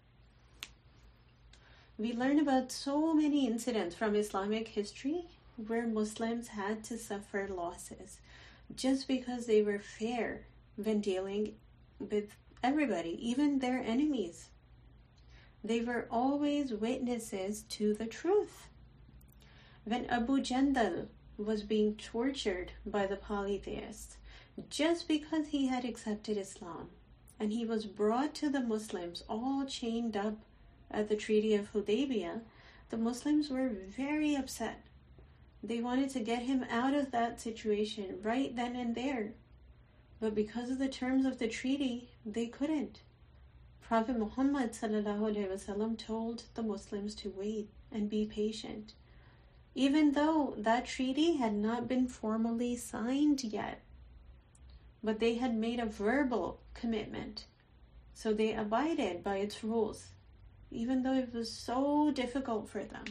We learn about so many incidents from Islamic history where Muslims had to suffer losses just because they were fair when dealing with everybody, even their enemies. They were always witnesses to the truth. When Abu Jandal was being tortured by the polytheists just because he had accepted Islam, and he was brought to the Muslims all chained up at the Treaty of Hudaybiyah, the Muslims were very upset. They wanted to get him out of that situation right then and there. But because of the terms of the treaty, they couldn't. Prophet Muhammad ﷺ told the Muslims to wait and be patient, even though that treaty had not been formally signed yet. But they had made a verbal commitment, so they abided by its rules, even though it was so difficult for them.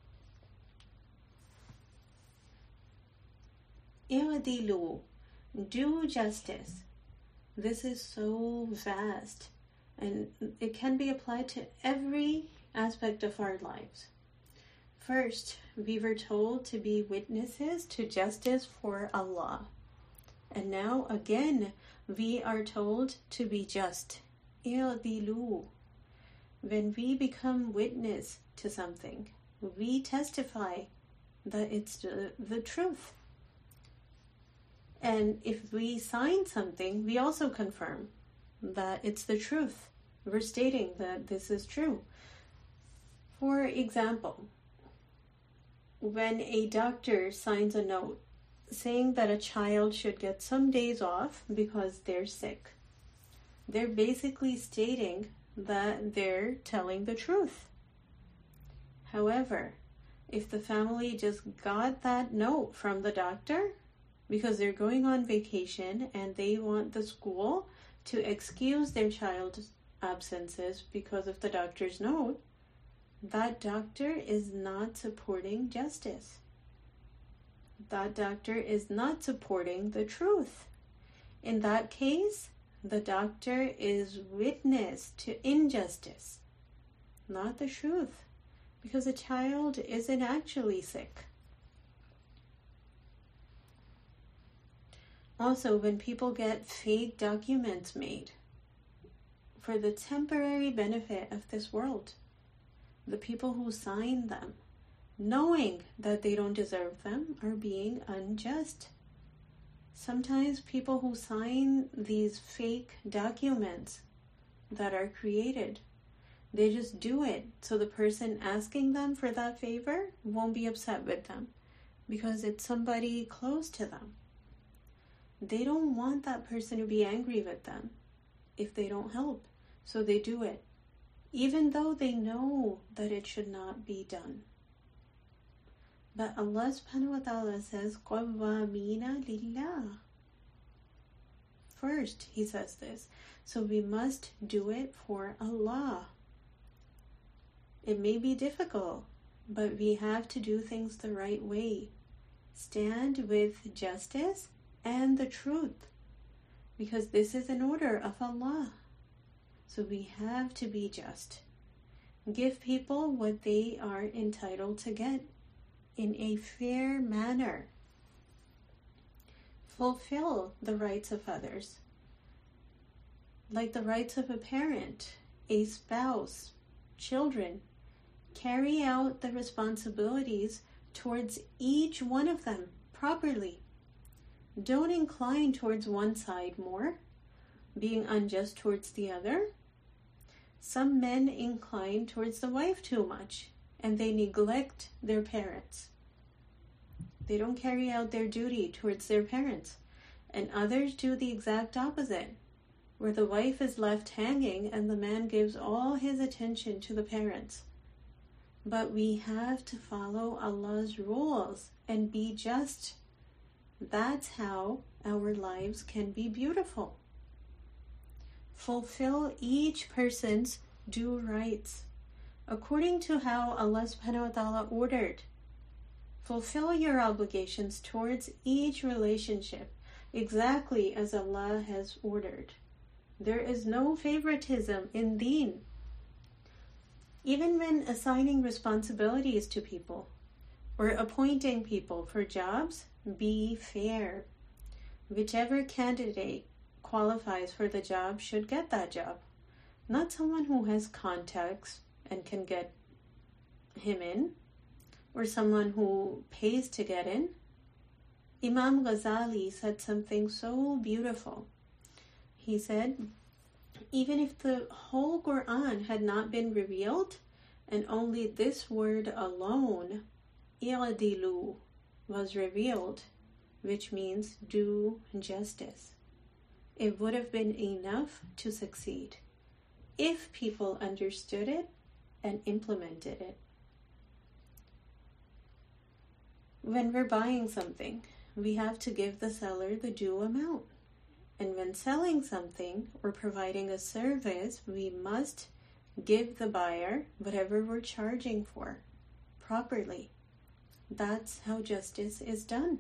I'dilu, do justice. This is so vast, and it can be applied to every aspect of our lives. First, we were told to be witnesses to justice for Allah. And now again, we are told to be just. I'dilu. When we become witness to something, we testify that it's the truth. And if we sign something, we also confirm that it's the truth. We're stating that this is true. For example, when a doctor signs a note saying that a child should get some days off because they're sick, they're basically stating that they're telling the truth. However, if the family just got that note from the doctor because they're going on vacation and they want the school to excuse their child's absences because of the doctor's note, that doctor is not supporting justice. That doctor is not supporting the truth. In that case, the doctor is witness to injustice, not the truth, because the child isn't actually sick. Also, when people get fake documents made for the temporary benefit of this world, the people who sign them, knowing that they don't deserve them, are being unjust. Sometimes people who sign these fake documents that are created, they just do it so the person asking them for that favor won't be upset with them because it's somebody close to them. They don't want that person to be angry with them if they don't help, so they do it, even though they know that it should not be done. But Allah subhanahu wa ta'ala says, قَوَّامِينَ لِلَّهِ. First, He says this. So we must do it for Allah. It may be difficult, but we have to do things the right way. stand with justice and the truth, because this is an order of Allah. So we have to be just. Give people what they are entitled to get in a fair manner. Fulfill the rights of others, like the rights of a parent, a spouse, children. Carry out the responsibilities towards each one of them properly. Don't incline towards one side more, being unjust towards the other. Some men incline towards the wife too much, and they neglect their parents. They don't carry out their duty towards their parents. And others do the exact opposite, where the wife is left hanging and the man gives all his attention to the parents. But we have to follow Allah's rules and be just. That's how our lives can be beautiful. Fulfill each person's due rights according to how Allah subhanahu wa ta'ala ordered. Fulfill your obligations towards each relationship exactly as Allah has ordered. There is no favoritism in Deen. Even when assigning responsibilities to people or appointing people for jobs, be fair. Whichever candidate qualifies for the job should get that job, not someone who has contacts and can get him in, or someone who pays to get in. Imam Ghazali said something so beautiful. He said, even if the whole Quran had not been revealed and only this word alone, i'dilu, was revealed, which means do justice, it would have been enough to succeed if people understood it and implemented it. When we're buying something, we have to give the seller the due amount. And when selling something or providing a service, we must give the buyer whatever we're charging for properly. That's how justice is done.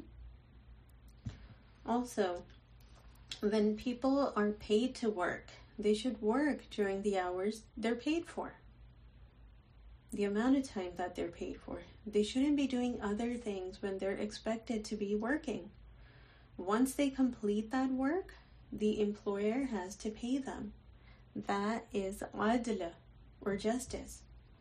Also, when people are paid to work, they should work during the hours they're paid for. The amount of time that they're paid for. They shouldn't be doing other things when they're expected to be working. Once they complete that work, the employer has to pay them. That is adl, or justice.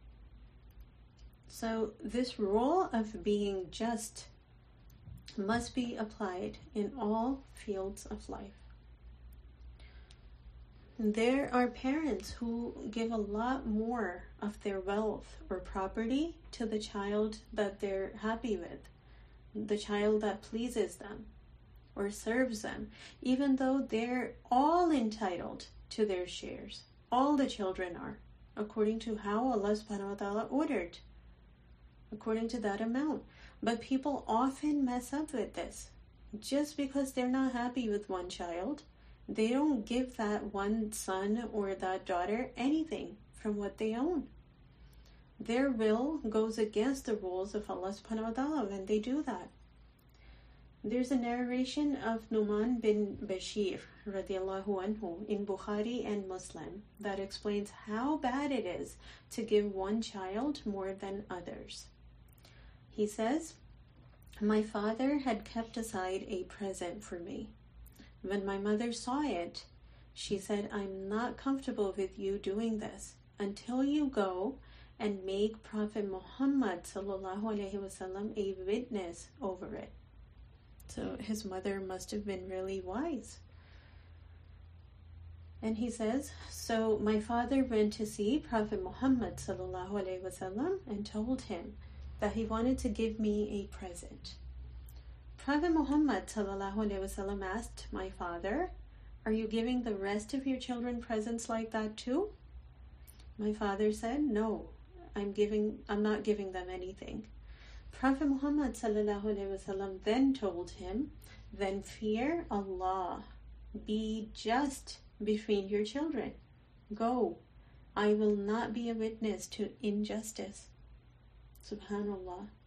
So this rule of being just must be applied in all fields of life. There are parents who give a lot more of their wealth or property to the child that they're happy with, the child that pleases them or serves them, even though they're all entitled to their shares. All the children are, according to how Allah subhanahu wa ta'ala ordered, according to that amount. But people often mess up with this. Just because they're not happy with one child, they don't give that one son or that daughter anything from what they own. Their will goes against the rules of Allah subhanahu wa ta'ala when they do that. There's a narration of Nu'man bin Bashir radiallahu anhu in Bukhari and Muslim that explains how bad it is to give one child more than others. He says, my father had kept aside a present for me. When my mother saw it, she said, I'm not comfortable with you doing this until you go and make Prophet Muhammad sallallahu alaihi wasallam a witness over it. So his mother must have been really wise. And he says, so my father went to see Prophet Muhammad sallallahu alaihi wasallam and told him that he wanted to give me a present. Prophet Muhammad sallallahu alaihi wasallam asked my father, are you giving the rest of your children presents like that too? My father said, no, I'm not giving them anything. Prophet Muhammad sallallahu alaihi wasallam then told him, then fear Allah, be just between your children. Go, I will not be a witness to injustice. Subhanallah.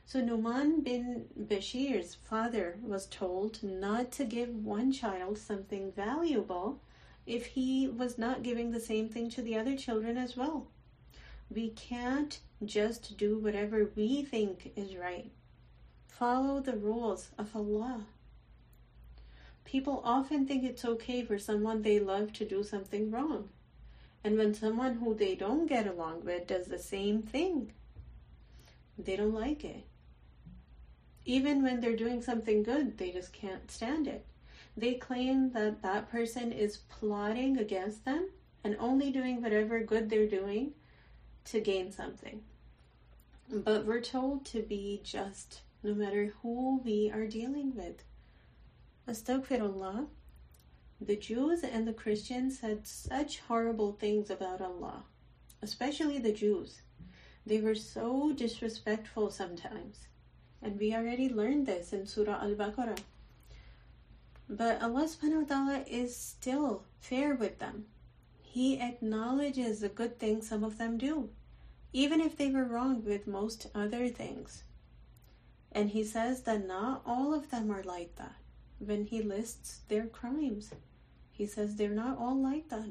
So Numan bin Bashir's father was told not to give one child something valuable if he was not giving the same thing to the other children as well. We can't just do whatever we think is right. Follow the rules of Allah. People often think it's okay for someone they love to do something wrong. And when someone who they don't get along with does the same thing, they don't like it. Even when they're doing something good, they just can't stand it. They claim that that person is plotting against them and only doing whatever good they're doing to gain something. But we're told to be just, no matter who we are dealing with. Astaghfirullah. The Jews and the Christians said such horrible things about Allah, especially the Jews. They were so disrespectful sometimes. And we already learned this in Surah Al-Baqarah. But Allah subhanahu wa ta'ala is still fair with them. He acknowledges the good things some of them do, even if they were wrong with most other things. And He says that not all of them are like that. When He lists their crimes, He says they're not all like that.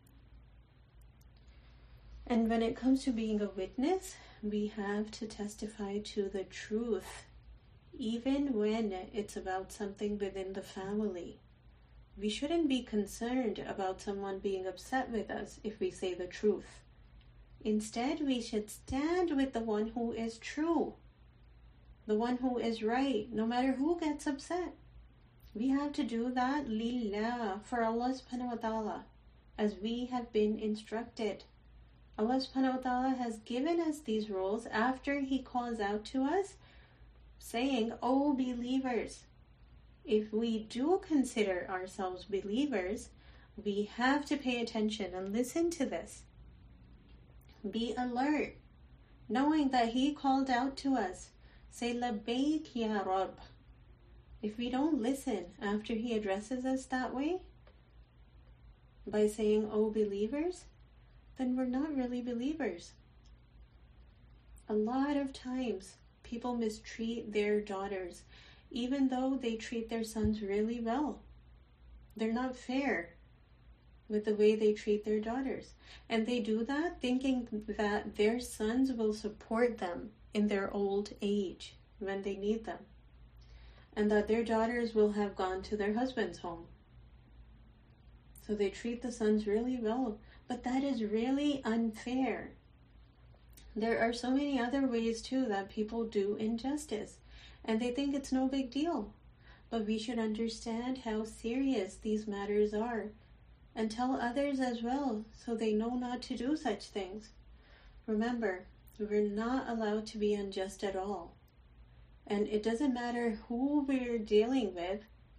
And when it comes to being a witness, we have to testify to the truth, even when it's about something within the family. We shouldn't be concerned about someone being upset with us if we say the truth. Instead, we should stand with the one who is true, the one who is right, no matter who gets upset. We have to do that lillah, for Allah subhanahu wa ta'ala, as we have been instructed. Allah subhanahu wa ta'ala has given us these rules after He calls out to us, saying, "O believers." If we do consider ourselves believers, we have to pay attention and listen to this. Be alert, knowing that He called out to us. Say, "Labbaik ya Rabb." If we don't listen after He addresses us that way, by saying, "O believers," then we're not really believers. A lot of times, people mistreat their daughters, even though they treat their sons really well. They're not fair with the way they treat their daughters. And they do that thinking that their sons will support them in their old age when they need them, and that their daughters will have gone to their husband's home. So they treat the sons really well. But that is really unfair. There are so many other ways too that people do injustice, and they think it's no big deal. But we should understand how serious these matters are, and tell others as well, so they know not to do such things. Remember, we're not allowed to be unjust at all. And it doesn't matter who we're dealing with,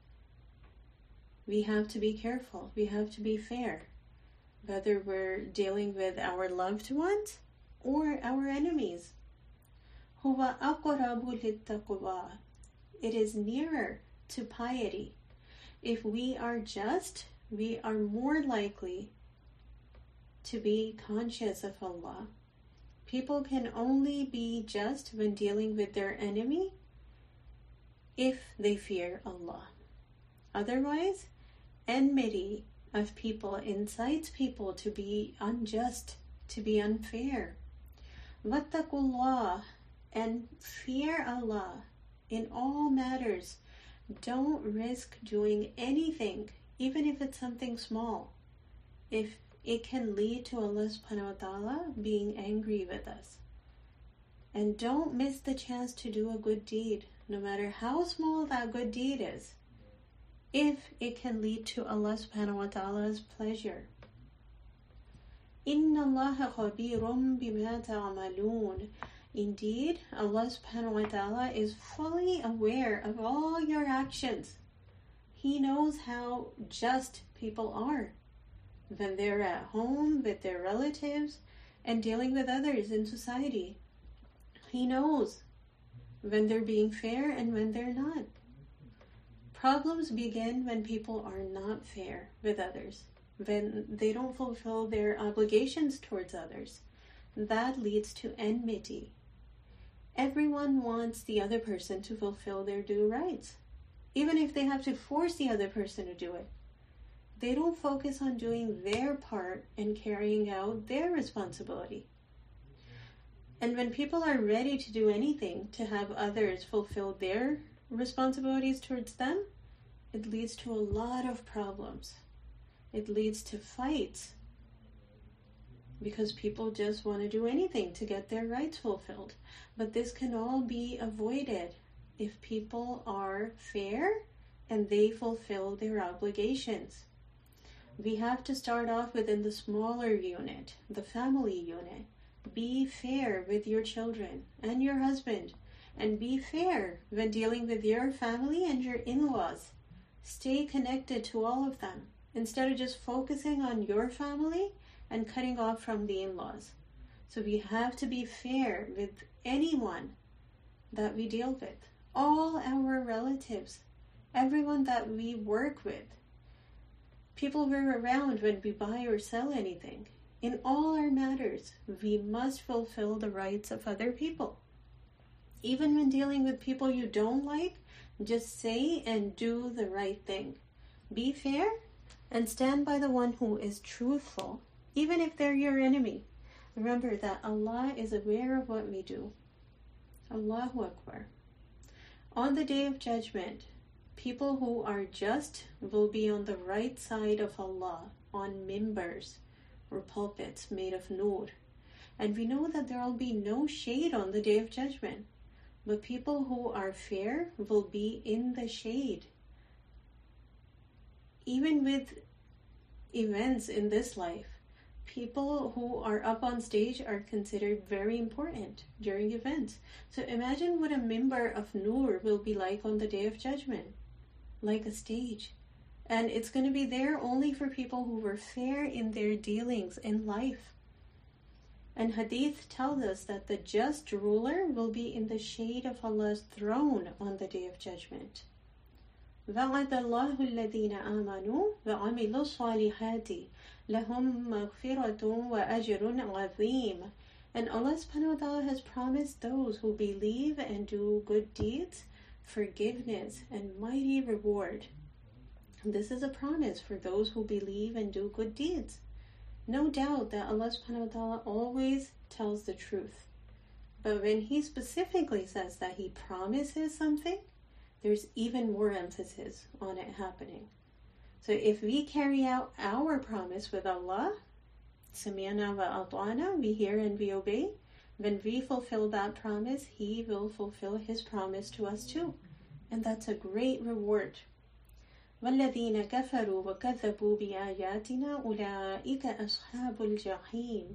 we have to be careful, we have to be fair. Whether we're dealing with our loved ones or our enemies. هُوَ أَقْرَبُ لِلتَّقْوَى. It is nearer to piety. If we are just, we are more likely to be conscious of Allah. People can only be just when dealing with their enemy if they fear Allah. Otherwise, enmity of people incites people to be unjust, to be unfair. Wattaqullah, and fear Allah in all matters. Don't risk doing anything, even if it's something small, if it can lead to Allah subhanahu wa ta'ala being angry with us. And don't miss the chance to do a good deed, no matter how small that good deed is, if it can lead to Allah subhanahu wa ta'ala's pleasure. Inna Allah khabirum bima ta'malun. Indeed, Allah subhanahu wa ta'ala is fully aware of all your actions. He knows how just people are when they're at home with their relatives and dealing with others in society. He knows when they're being fair and when they're not. Problems begin when people are not fair with others, when they don't fulfill their obligations towards others. That leads to enmity. Everyone wants the other person to fulfill their due rights, even if they have to force the other person to do it. They don't focus on doing their part and carrying out their responsibility. And when people are ready to do anything to have others fulfill their responsibilities towards them, it leads to a lot of problems. It leads to fights because people just want to do anything to get their rights fulfilled. But this can all be avoided if people are fair and they fulfill their obligations. We have to start off within the smaller unit, the family unit. Be fair with your children and your husband, and be fair when dealing with your family and your in-laws. Stay connected to all of them instead of just focusing on your family and cutting off from the in-laws. So we have to be fair with anyone that we deal with, all our relatives, everyone that we work with, people we're around when we buy or sell anything. In all our matters, we must fulfill the rights of other people. Even when dealing with people you don't like, just say and do the right thing. Be fair and stand by the one who is truthful, even if they're your enemy. Remember that Allah is aware of what we do. Allahu Akbar. On the Day of Judgment, people who are just will be on the right side of Allah on mimbars or pulpits made of nur. And we know that there will be no shade on the Day of Judgment. But people who are fair will be in the shade. Even with events in this life, people who are up on stage are considered very important during events. So imagine what a mimbar of nur will be like on the Day of Judgment. Like a stage. And it's going to be there only for people who were fair in their dealings in life. And Hadith tells us that the just ruler will be in the shade of Allah's throne on the Day of Judgment. وَعَدَ اللَّهُ الَّذِينَ آمَنُوا وَعَمِلُوا الصَّالِحَاتِ لَهُمْ مَغْفِرَةٌ وَأَجْرٌ عَظِيمٌ. And Allah subhanahu wa ta'ala has promised those who believe and do good deeds forgiveness and mighty reward. This is a promise for those who believe and do good deeds. No doubt that Allah subhanahu wa ta'ala always tells the truth. But when He specifically says that He promises something, there's even more emphasis on it happening. So if we carry out our promise with Allah, Sami'na wa ata'na, we hear and we obey, when we fulfill that promise, He will fulfill His promise to us too. And that's a great reward. وَالَّذِينَ كَفَرُوا وَكَذَّبُوا بِآيَاتِنَا أُولَٰئِكَ أَصْحَابُ الْجَحِيمِ.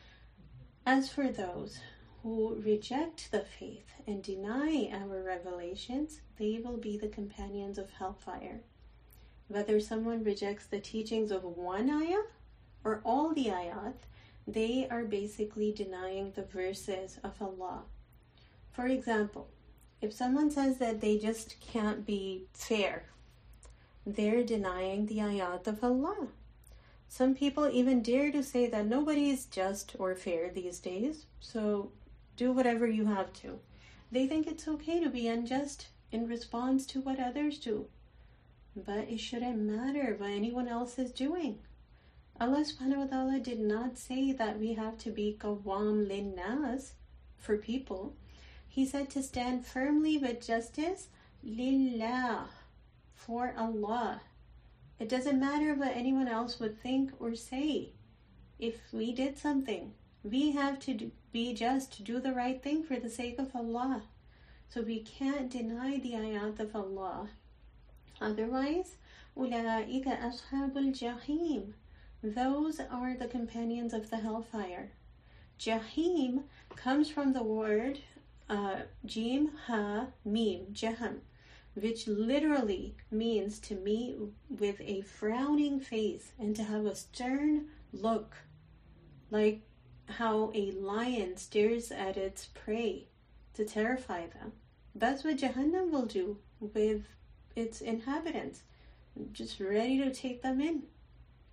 As for those who reject the faith and deny our revelations, they will be the companions of hellfire. Whether someone rejects the teachings of one ayah or all the ayat, they are basically denying the verses of Allah. For example, if someone says that they just can't be fair, they're denying the ayat of Allah. Some people even dare to say that nobody is just or fair these days, so do whatever you have to. They think it's okay to be unjust in response to what others do. But it shouldn't matter what anyone else is doing. Allah subhanahu wa ta'ala did not say that we have to be qawwam linnas, for people. He said to stand firmly with justice, lillah, for Allah. It doesn't matter what anyone else would think or say. If we did something, we have to be just, to do the right thing for the sake of Allah. So we can't deny the ayat of Allah. Otherwise, أُولَٰئِكَ أَصْحَابُ الْجَحِيمِ. Those are the companions of the hellfire. Jahim comes from the word Jim Ha Mim, Jaham, which literally means to meet with a frowning face and to have a stern look, like how a lion stares at its prey to terrify them. That's what Jahannam will do with its inhabitants, just ready to take them in.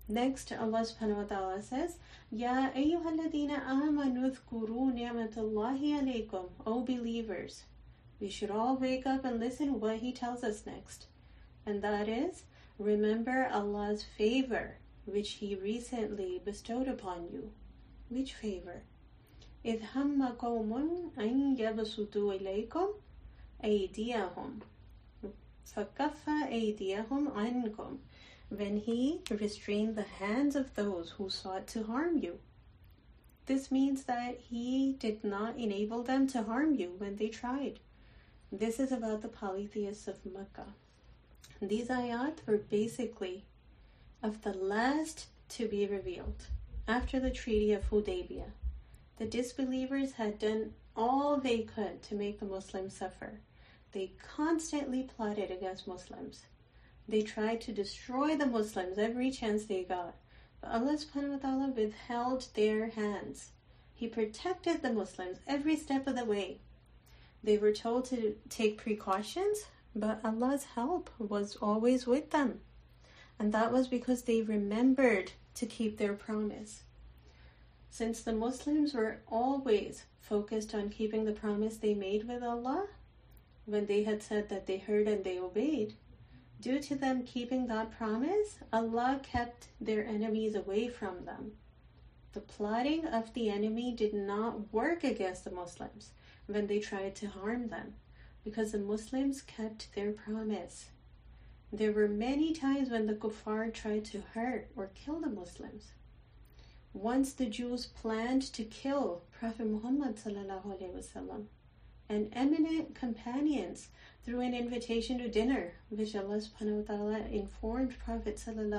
Next, Allah subhanahu wa ta'ala says, Ya ayyuhalladhina amanu dhkuru ni'matallahi alaykum. O believers, we should all wake up and listen what He tells us next. And that is, remember Allah's favor, which He recently bestowed upon you. Which favor? إِذْ هَمَّ قَوْمٌ أَنْ يَبْسُطُوا إِلَيْكُمْ أَيْدِيَهُمْ فَكَفَّ أَيْدِيَهُمْ عَنْكُمْ. When He restrained the hands of those who sought to harm you. This means that He did not enable them to harm you when they tried. This is about the polytheists of Mecca. These ayat were basically of the last to be revealed. After the Treaty of Hudaybiyah, the disbelievers had done all they could to make the Muslims suffer. They constantly plotted against Muslims. They tried to destroy the Muslims every chance they got. But Allah subhanahu wa ta'ala withheld their hands. He protected the Muslims every step of the way. They were told to take precautions, but Allah's help was always with them. And that was because they remembered to keep their promise. Since the Muslims were always focused on keeping the promise they made with Allah, when they had said that they heard and they obeyed, due to them keeping that promise, Allah kept their enemies away from them. The plotting of the enemy did not work against the Muslims when they tried to harm them, because the Muslims kept their promise. There were many times when the kuffar tried to hurt or kill the Muslims. Once the Jews planned to kill Prophet Muhammad ﷺ, and eminent companions through an invitation to dinner, which Allah subhanahu wa ta'ala informed Prophet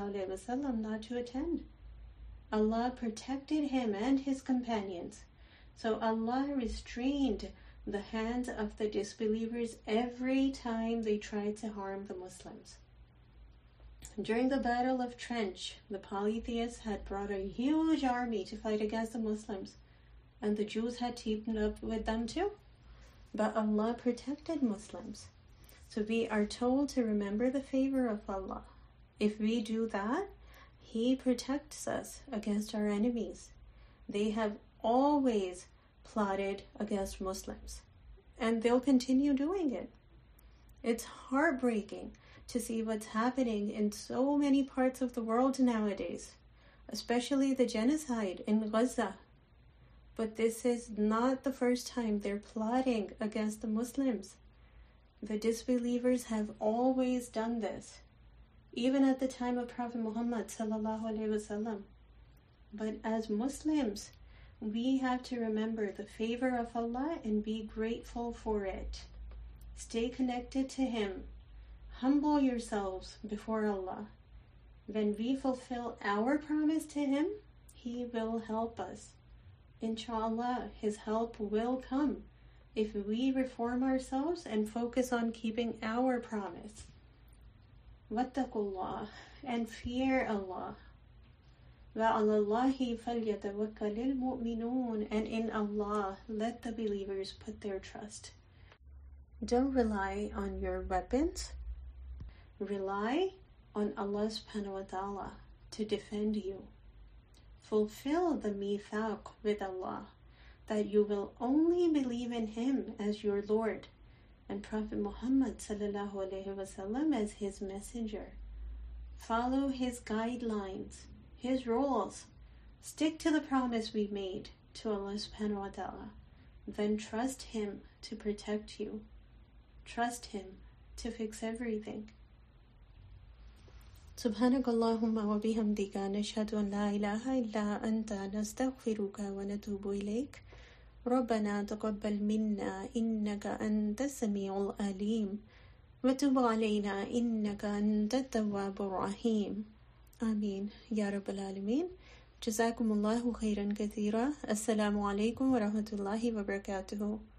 ﷺ not to attend. Allah protected him and his companions. So Allah restrained the hands of the disbelievers every time they tried to harm the Muslims. During the Battle of Trench, the polytheists had brought a huge army to fight against the Muslims, and the Jews had teamed up with them too. But Allah protected Muslims. So we are told to remember the favor of Allah. If we do that, He protects us against our enemies. They have always plotted against Muslims, and they'll continue doing it. It's heartbreaking to see what's happening in so many parts of the world nowadays, especially the genocide in Gaza. But this is not the first time they're plotting against the Muslims. The disbelievers have always done this, even at the time of Prophet Muhammad ﷺ. But as Muslims, we have to remember the favor of Allah and be grateful for it. Stay connected to Him. Humble yourselves before Allah. When we fulfill our promise to Him, He will help us. Inshallah, His help will come if we reform ourselves and focus on keeping our promise. Wattaqullah, and fear Allah. وَعَلَى اللَّهِ فَلْيَتَوَكَّلِ الْمُؤْمِنُونَ, and in Allah let the believers put their trust. Don't rely on your weapons. Rely on Allah subhanahu wa ta'ala to defend you. Fulfill the mithaq with Allah, that you will only believe in Him as your Lord and Prophet Muhammad sallallahu alaihi wasallam as His messenger. Follow His guidelines, His rules. Stick to the promise we made to Allah subhanahu wa ta'ala. Then trust Him to protect you. Trust Him to fix everything. سبحانك اللهم وبحمدك نشهد أن لا إله إلا أنت نستغفرك ونتوب إليك ربنا تقبل منا إنك أنت السميع العليم وتب علينا إنك أنت التواب الرحيم آمين يا رب العالمين جزاكم الله خيرا كثيرا السلام عليكم ورحمة الله وبركاته